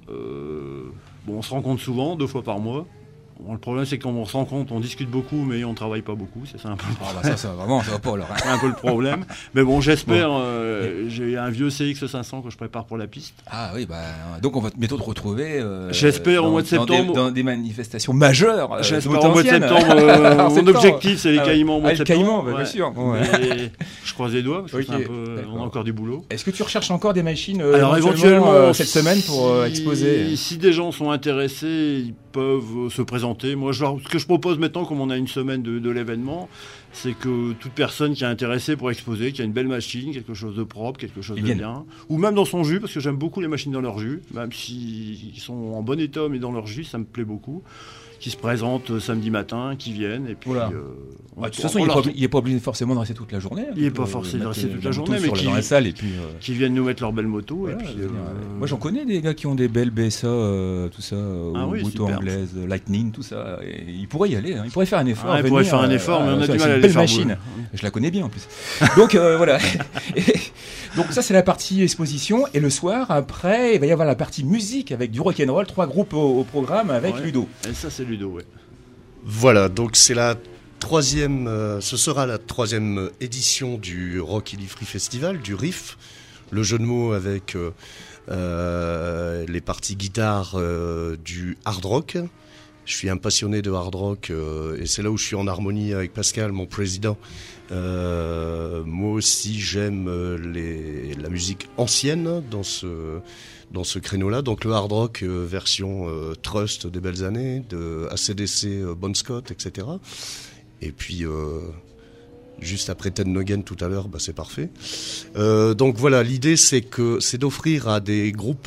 Euh, bon, on se rencontre souvent, deux fois par mois. Bon, le problème, c'est que quand on se rencontre, on discute beaucoup, mais on travaille pas beaucoup. C'est ça un peu, Ah bah ça, ça vraiment, ça va pas alors. hein. c'est un peu le problème. Mais bon, j'espère. euh, j'ai un vieux C X cinq cents que je prépare pour la piste. Ah oui, bah donc on va bientôt te retrouver. euh, J'espère au dans- mois de dans des- septembre. Dans des, manifestations majeures. euh, J'espère moto au mois de ancienne. septembre. euh, En mon septembre. objectif, c'est les Ah ouais. Caïmans au mois Ah, de le septembre. Caïman, bah, bien ouais. sûr. Bon, ouais. Mais je croise les doigts parce que Ok, c'est un peu, d'accord. on a encore du boulot. Est-ce que tu recherches encore des machines euh, Alors éventuellement, euh, cette semaine pour euh, si- exposer? Si des gens sont intéressés, ils peuvent euh, se présenter. Moi, je leur- ce que je propose maintenant, comme on a une semaine de, de l'événement, c'est que toute personne qui est intéressée pour exposer, qui a une belle machine, quelque chose de propre, quelque chose Ils de viennent. bien, ou même dans son jus, parce que j'aime beaucoup les machines dans leur jus, même s'ils sont en bon état, mais dans leur jus, ça me plaît beaucoup. Qui se présentent euh, samedi matin, qui viennent, et puis. Oula. euh, on- Bah, de toute on- façon, on il n'est leur- pas, obli- il est pas obligé forcément de rester toute la journée. Il est Tu pas peux forcé de mettre rester les- toute la les journée, motos mais sur- qui- dans la salle et puis. euh, qui viennent nous mettre leur belle moto. voilà, et puis, je veux dire, euh, euh, moi j'en connais des gars qui ont des belles B S A, euh, tout ça, euh, Ah ou oui, moto superbe. anglaise, euh, Lightning, tout ça. Et ils pourraient y aller, hein, ils pourraient faire un effort. Ah, ils venir, pourraient faire un euh, effort, mais on a c'est du mal une à les belle faire machine. bouger. Je la connais bien en plus. Donc euh, voilà. Et donc ça c'est la partie exposition et le soir après il va y avoir la partie musique avec du rock'n'roll, trois groupes au, au programme avec Ouais. Ludo. Et ça, c'est Ludo, ouais. Voilà, donc c'est la troisième, euh, ce sera la troisième édition du Rockabilly Free Festival, du R I F, le jeu de mots avec euh, euh, les parties guitare euh, du hard rock Je suis un passionné de hard rock euh, et c'est là où je suis en harmonie avec Pascal, mon président. Euh, moi aussi, j'aime les, la musique ancienne dans ce, dans ce créneau-là. Donc le hard rock euh, version euh, Trust des belles années, de A C D C, euh, Bon Scott, et cetera. Et puis... Euh, juste après Ted Nugent tout à l'heure, bah c'est parfait. Euh, donc voilà, l'idée c'est que c'est d'offrir à des groupes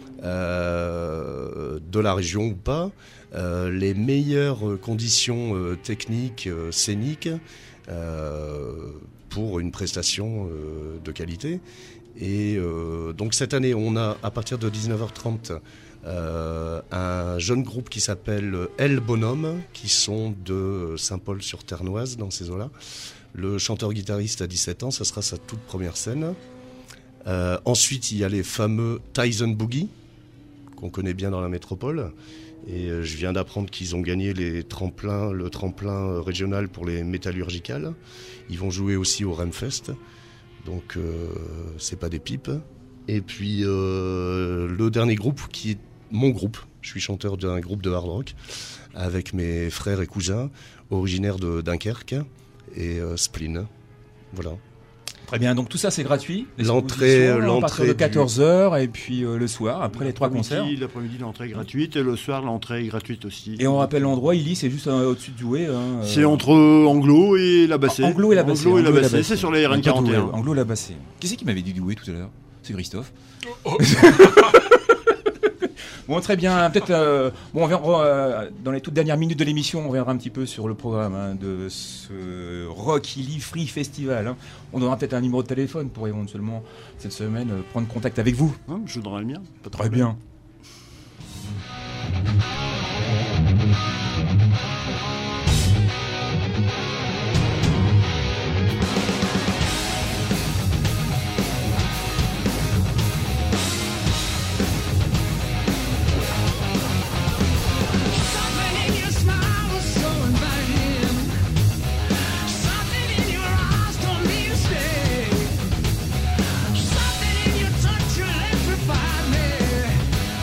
euh, de la région ou pas euh, les meilleures conditions euh, techniques, euh, scéniques euh, pour une prestation euh, de qualité. Et euh, donc cette année, on a à partir de dix-neuf heures trente euh, un jeune groupe qui s'appelle El Bonhomme, qui sont de Saint-Paul-sur-Ternoise dans ces eaux-là. Le chanteur-guitariste a dix-sept ans, ça sera sa toute première scène. Euh, ensuite, il y a les fameux Tyson Boogie, qu'on connaît bien dans la métropole. Et euh, je viens d'apprendre qu'ils ont gagné les tremplins, le tremplin régional pour les métallurgicales. Ils vont jouer aussi au Remfest, donc euh, c'est pas des pipes. Et puis euh, le dernier groupe, qui est mon groupe. Je suis chanteur d'un groupe de hard rock, avec mes frères et cousins, originaires de Dunkerque. Et euh, Spleen, voilà. Très bien, donc tout ça c'est gratuit. L'entrée, l'entrée à partir de quatorze heures et puis euh, le soir, après les trois concerts. L'après-midi, l'entrée est gratuite et le soir, l'entrée est gratuite aussi. Et on rappelle l'endroit, Illy, c'est juste euh, au-dessus de Douai. Hein, euh... C'est entre Anglo et la Bassée. Anglo et la Bassée. Anglo et la Bassée, c'est sur la R N quarante et un. Anglo et la Bassée. Qui c'est qui m'avait dit Douai tout à l'heure? C'est Christophe. Oh. Bon, très bien. Peut-être, euh, bon, on verra, euh, dans les toutes dernières minutes de l'émission, on reviendra un petit peu sur le programme hein, de ce Rock Illy Free Festival. Hein. On donnera peut-être un numéro de téléphone pour éventuellement cette semaine euh, prendre contact avec vous. Hein, je donnerai le mien. Pas très bien. Something in your touch electrified me.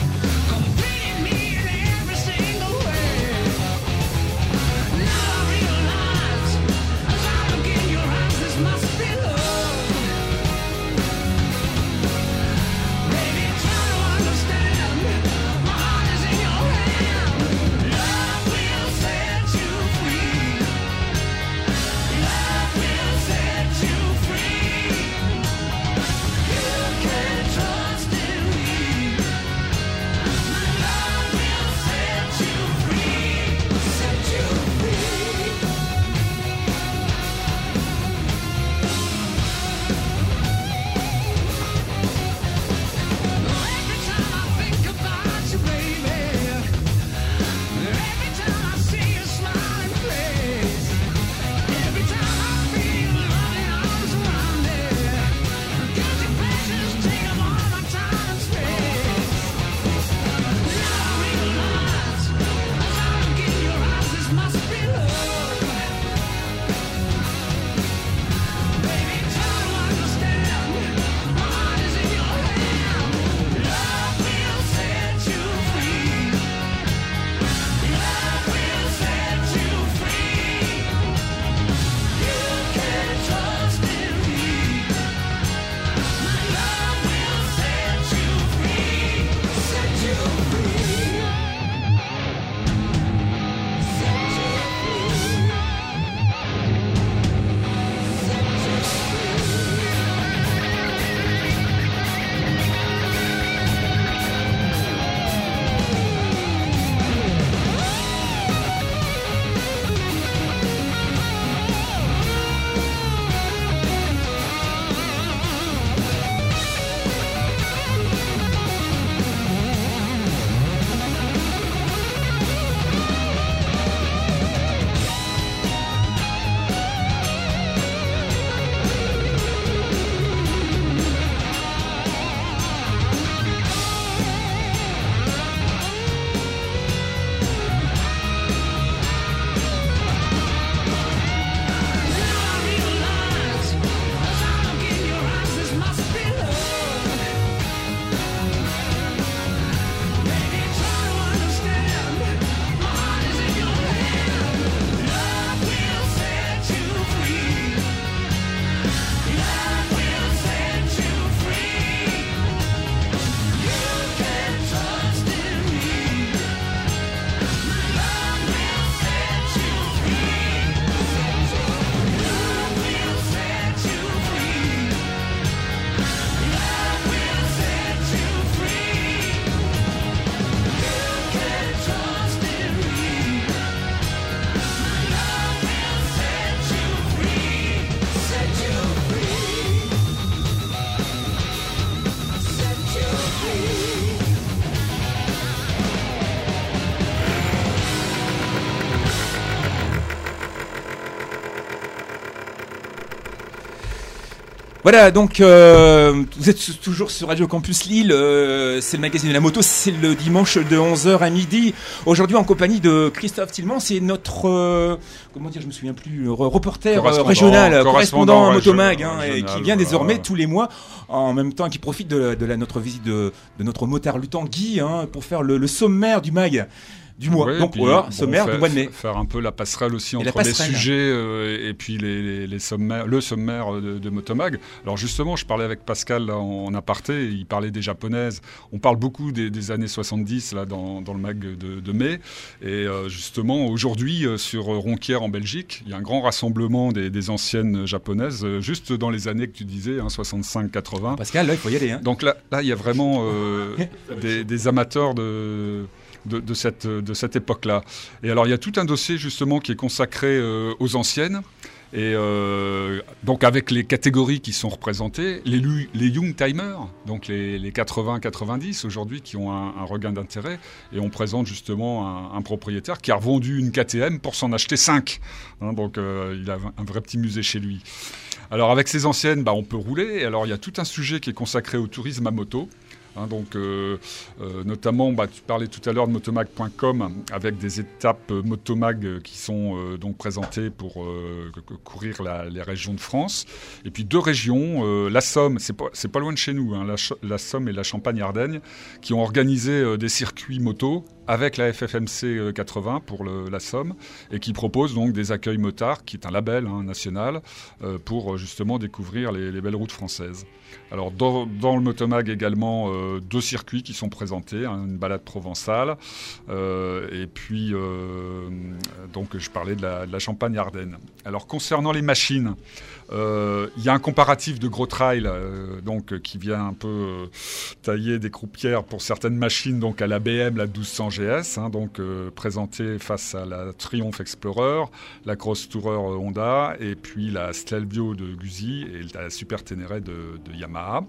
Voilà, donc euh, vous êtes toujours sur Radio Campus Lille, euh, c'est le magazine de la moto, c'est le dimanche de onze heures à midi. Aujourd'hui en compagnie de Christophe Tillmans, c'est notre, euh, comment dire, je me souviens plus, re- reporter euh, régional, correspondant, correspondant à Motomag, hein, régional, et qui vient voilà. désormais tous les mois, en même temps qui profite de, la, de la, notre visite de, de notre motard luttant Guy, hein, pour faire le, le sommaire du mag. Du mois, Oui, donc puis, voilà, bon, sommaire faire, du mois de mai. Faire un peu la passerelle aussi Et entre la passerelle. les sujets euh, et puis les, les, les sommaires, le sommaire de, de Motomag. Alors justement, je parlais avec Pascal là, en, en aparté, il parlait des japonaises. On parle beaucoup des, des années soixante-dix là, dans, dans le mag de, de mai. Et euh, justement, aujourd'hui, euh, sur Ronquière en Belgique, il y a un grand rassemblement des, des anciennes japonaises, euh, juste dans les années que tu disais, hein, soixante-cinq quatre-vingts. Pascal, là, il faut y aller. Hein. Donc là, là, il y a vraiment euh, des, des amateurs de... De, de, cette, de cette époque-là. Et alors, il y a tout un dossier, justement, qui est consacré euh, aux anciennes. Et euh, donc, avec les catégories qui sont représentées, les, les Young Timers, donc les, les quatre-vingts quatre-vingt-dix, aujourd'hui, qui ont un, un regain d'intérêt. Et on présente, justement, un, un propriétaire qui a revendu une K T M pour s'en acheter cinq. Hein, donc, euh, il a un vrai petit musée chez lui. Alors, avec ces anciennes, bah, on peut rouler. Et alors, il y a tout un sujet qui est consacré au tourisme à moto. Hein, donc, euh, euh, notamment, bah, tu parlais tout à l'heure de motomag point com avec des étapes euh, motomag euh, qui sont euh, donc présentées pour euh, courir la, les régions de France. Et puis deux régions, euh, la Somme, c'est pas, c'est pas loin de chez nous, hein, la, la Somme et la Champagne-Ardenne, qui ont organisé euh, des circuits moto avec la F F M C quatre-vingts pour le, la Somme, et qui propose donc des accueils motards, qui est un label hein, national, euh, pour justement découvrir les, les belles routes françaises. Alors dans, dans le Motomag également, euh, deux circuits qui sont présentés, hein, une balade provençale, euh, et puis euh, donc je parlais de la, de la Champagne-Ardenne. Alors concernant les machines, il euh, y a un comparatif de gros trail euh, donc, qui vient un peu euh, tailler des croupières pour certaines machines, donc à la B M, la douze cents G S, hein, donc euh, présentée face à la Triumph Explorer, la Cross Tourer Honda, et puis la Stelvio de Guzzi et la Super Ténéré de, de Yamaha.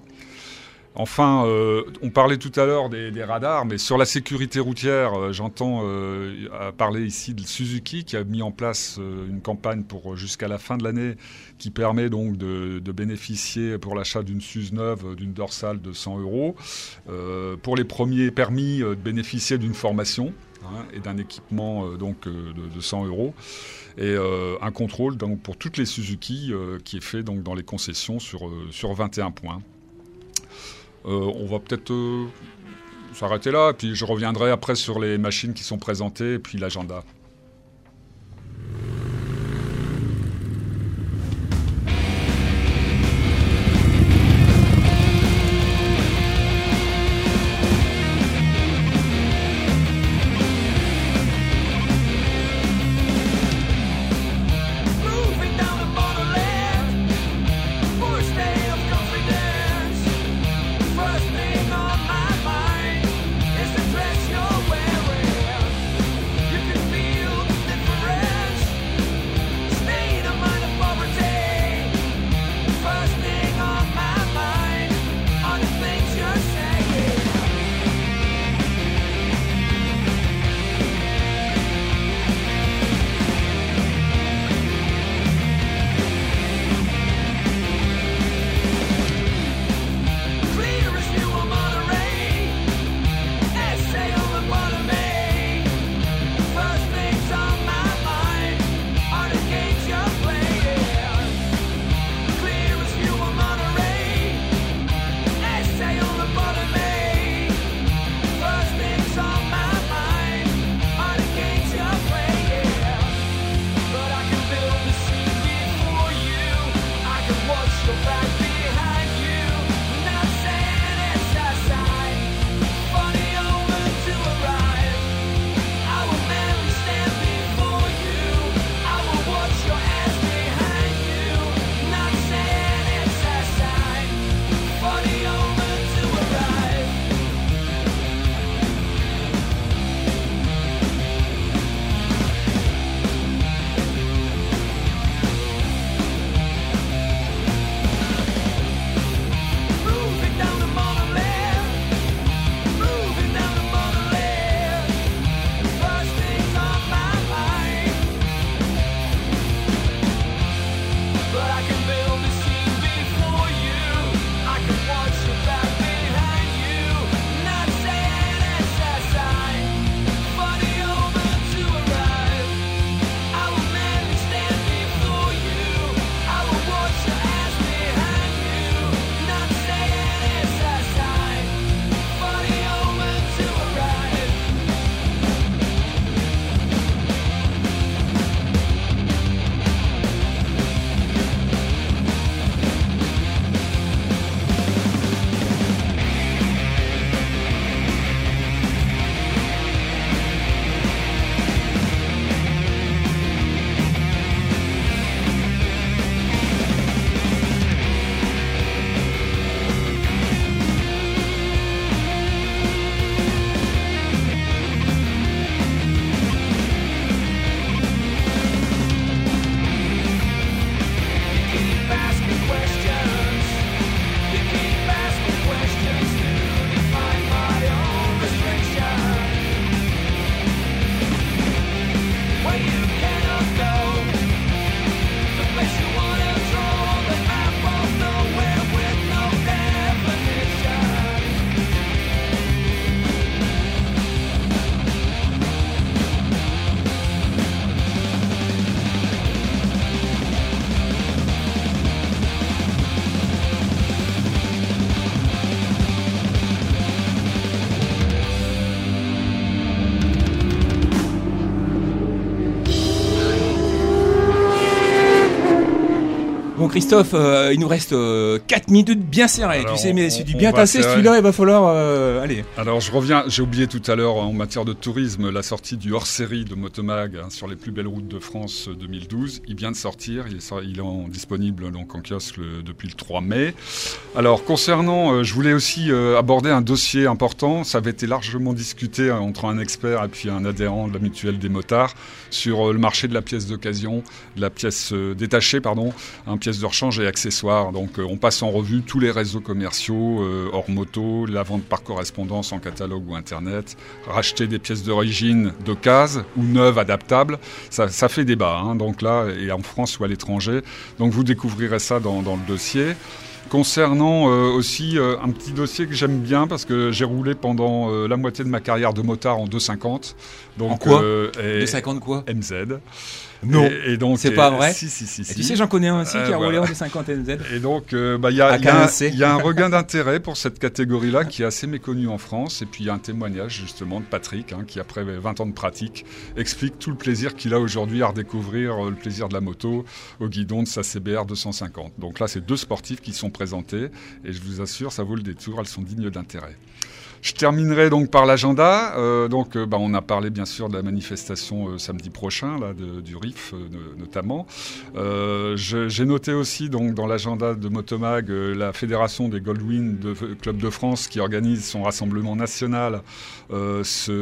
Enfin, euh, on parlait tout à l'heure des, des radars, mais sur la sécurité routière, euh, j'entends euh, parler ici de Suzuki qui a mis en place euh, une campagne pour jusqu'à la fin de l'année qui permet donc de, de bénéficier pour l'achat d'une Suze neuve d'une dorsale de cent euros. Euh, pour les premiers permis, euh, de bénéficier d'une formation hein, et d'un équipement euh, donc, euh, de, de cent euros. Et euh, un contrôle donc, pour toutes les Suzuki euh, qui est fait donc, dans les concessions sur, euh, sur vingt et un points. Euh, on va peut-être euh, s'arrêter là, et puis je reviendrai après sur les machines qui sont présentées, et puis l'agenda. First thing on my mind is the dress you're wearing. You can feel Bon Christophe, euh, il nous reste euh, quatre minutes bien serrées, Alors, tu sais, mais on- c'est du on bien va tassé serrer. celui-là, il va falloir... Euh, allez. Alors je reviens, j'ai oublié tout à l'heure en matière de tourisme la sortie du hors-série de Motomag hein, sur les plus belles routes de France deux mille douze. Il vient de sortir, il est, sor- il est en- disponible donc en kiosque le- depuis le trois mai. Alors concernant, euh, je voulais aussi euh, aborder un dossier important. Ça avait été largement discuté euh, entre un expert et puis un adhérent de la mutuelle des motards sur euh, le marché de la pièce d'occasion, de la pièce euh, détachée, pardon, un pièce de rechange et accessoires. Donc euh, on passe en revue tous les réseaux commerciaux euh, hors moto, la vente par correspondance en catalogue ou internet, racheter des pièces d'origine d'occasion ou neuves adaptables. Ça, ça fait débat, hein, donc là, et en France ou à l'étranger. Donc vous découvrirez ça dans, dans le dossier. Concernant euh, aussi euh, un petit dossier que j'aime bien parce que j'ai roulé pendant euh, la moitié de ma carrière de motard en deux cinquante. Donc, En quoi euh, et- deux cinquante quoi? M Z. Non, Et, et donc, c'est et- pas vrai. Si, si, si. Et si. tu sais, j'en connais un aussi Euh, qui a roulé voilà. en deux cinquante M Z. Et donc, euh, bah, il y, a- À il y, a un- K un C. il y a un regain d'intérêt pour cette catégorie-là qui est assez méconnue en France. Et puis, il y a un témoignage justement de Patrick, hein, qui après vingt ans de pratique, explique tout le plaisir qu'il a aujourd'hui à redécouvrir euh, le plaisir de la moto au guidon de sa C B R deux cent cinquante. Donc là, c'est deux sportifs qui sont présentés. Et je vous assure, ça vaut le détour. Elles sont dignes d'intérêt. Je terminerai donc par l'agenda. Euh, donc, euh, bah, on a parlé bien sûr de la manifestation euh, samedi prochain, là, de, du R I F euh, no- notamment. Euh, je- j'ai noté aussi donc dans l'agenda de Motomag euh, la fédération des Goldwyn de Club de France qui organise son rassemblement national euh,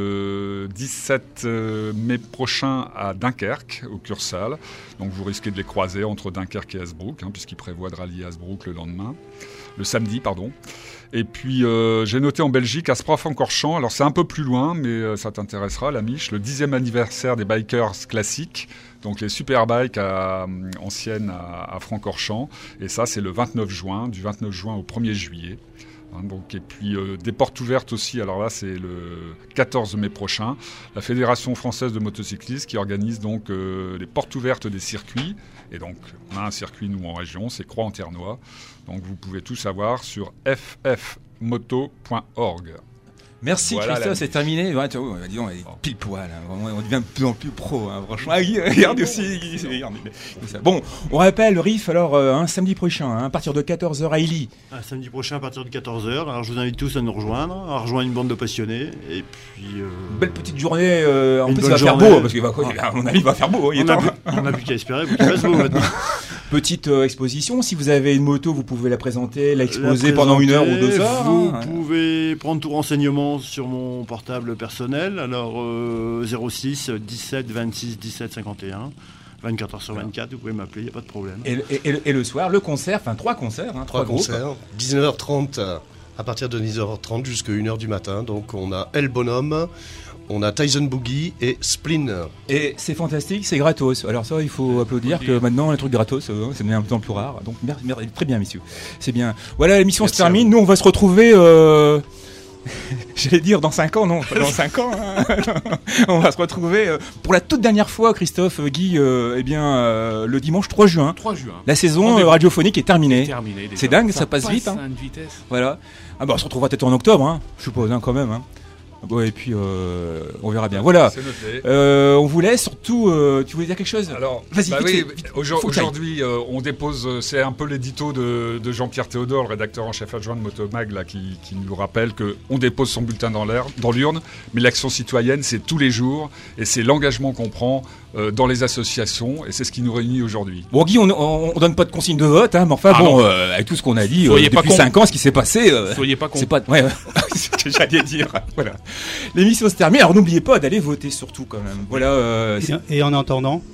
ce dix-sept mai prochain à Dunkerque, au Cursal. Donc, vous risquez de les croiser entre Dunkerque et Hasbrook, hein, puisqu'ils prévoient de rallier Hasbrook le lendemain, le samedi, pardon. Et puis, euh, j'ai noté en Belgique, à Spa-Francorchamps, alors c'est un peu plus loin, mais euh, ça t'intéressera, la Mich, le dixième anniversaire des bikers classiques, donc les superbikes à, euh, anciennes à, à Francorchamps. Et ça, c'est le vingt-neuf juin, du vingt-neuf juin au premier juillet. Hein, donc, et puis euh, des portes ouvertes aussi, alors là c'est le quatorze mai prochain, la Fédération française de motocyclistes qui organise donc euh, les portes ouvertes des circuits. Et donc on a un circuit nous en région, c'est Croix-en-Ternois. Donc vous pouvez tout savoir sur f f moto point org. Merci Voilà Christophe, la c'est news. terminé. Ouais, tu vois, dis donc, elle est pile poil. Hein. Vraiment, on devient de plus en plus pro, hein, franchement. Ah, oui, regarde aussi. Regarde, mais- bon, on rappelle le R I F alors euh, un samedi prochain, hein, à partir de quatorze heures à Illy. Un samedi prochain à partir de quatorze heures. Alors je vous invite tous à nous rejoindre, à rejoindre une bande de passionnés. Et puis. euh, Belle petite journée. Euh, en Une plus, il bonne va faire journée. beau parce qu'il va, à mon avis, il va faire beau. Il est on n'a temps. plus, on a plus qu'à espérer pour qu'il fasse beau maintenant. Petite euh, exposition. Si vous avez une moto, vous pouvez la présenter, l'exposer La pendant une heure ou deux présenter, heures. Vous hein. pouvez prendre tout renseignement sur mon portable personnel. Alors euh, zéro six dix-sept vingt-six dix-sept cinquante et un. vingt-quatre heures sur vingt-quatre, vous pouvez m'appeler, il n'y a pas de problème. Et, le- et- et le- et le soir, le concert, enfin trois concerts, hein, trois, Trois groupes. concerts, dix-neuf heures trente à partir de dix-neuf heures trente jusqu'à une heure du matin. Donc on a El Bonhomme, on a Tyson Boogie et Spleen. Et c'est fantastique, c'est gratos. Alors ça, il faut applaudir que maintenant, les trucs gratos, euh, c'est bien un peu plus rare. Donc merci, merci, très bien, messieurs. C'est bien. Voilà, l'émission se Merci à termine. Nous, on va se retrouver... Euh... J'allais dire dans cinq ans, non, pas dans cinq ans. Hein. On va se retrouver euh, pour la toute dernière fois, Christophe, euh, Guy, euh, eh bien, euh, le dimanche trois juin. trois juin. La saison Rendez-vous. euh, radiophonique est terminée. Terminé, déjà. C'est dingue, ça passe vite, hein. à une vitesse. Voilà. Ah bah on se retrouvera peut-être en octobre, hein, je suppose, hein, quand même. Hein. Bon, et puis euh, on verra bien. Voilà. C'est noté. Euh, on voulait surtout. Euh, tu voulais dire quelque chose? Alors, Vas-y, bah vite oui, fait, vite. aujourd- Faut que t'ailles. aujourd'hui, euh, on dépose, euh, c'est un peu l'édito de, de Jean-Pierre Théodore, le rédacteur en chef adjoint de Motomag, là, qui, qui nous rappelle qu'on dépose son bulletin dans l'air, dans l'urne, mais l'action citoyenne, c'est tous les jours, et c'est l'engagement qu'on prend euh, dans les associations, et c'est ce qui nous réunit aujourd'hui. Bon, Guy, on, on, on donne pas de consigne de vote, hein, mais enfin, Ah bon, non. euh, avec tout ce qu'on a dit euh, Soyez pas depuis con. cinq ans, ce qui s'est passé. Euh, Soyez pas con. C'est pas. Ouais, ouais. C'est ce que j'allais dire. Voilà. L'émission se termine. Alors n'oubliez pas d'aller voter surtout quand même. Voilà. Euh, c'est- Et, et en attendant,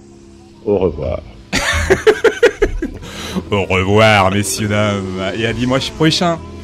Au revoir. Au revoir, messieurs dames, et à dimanche prochain.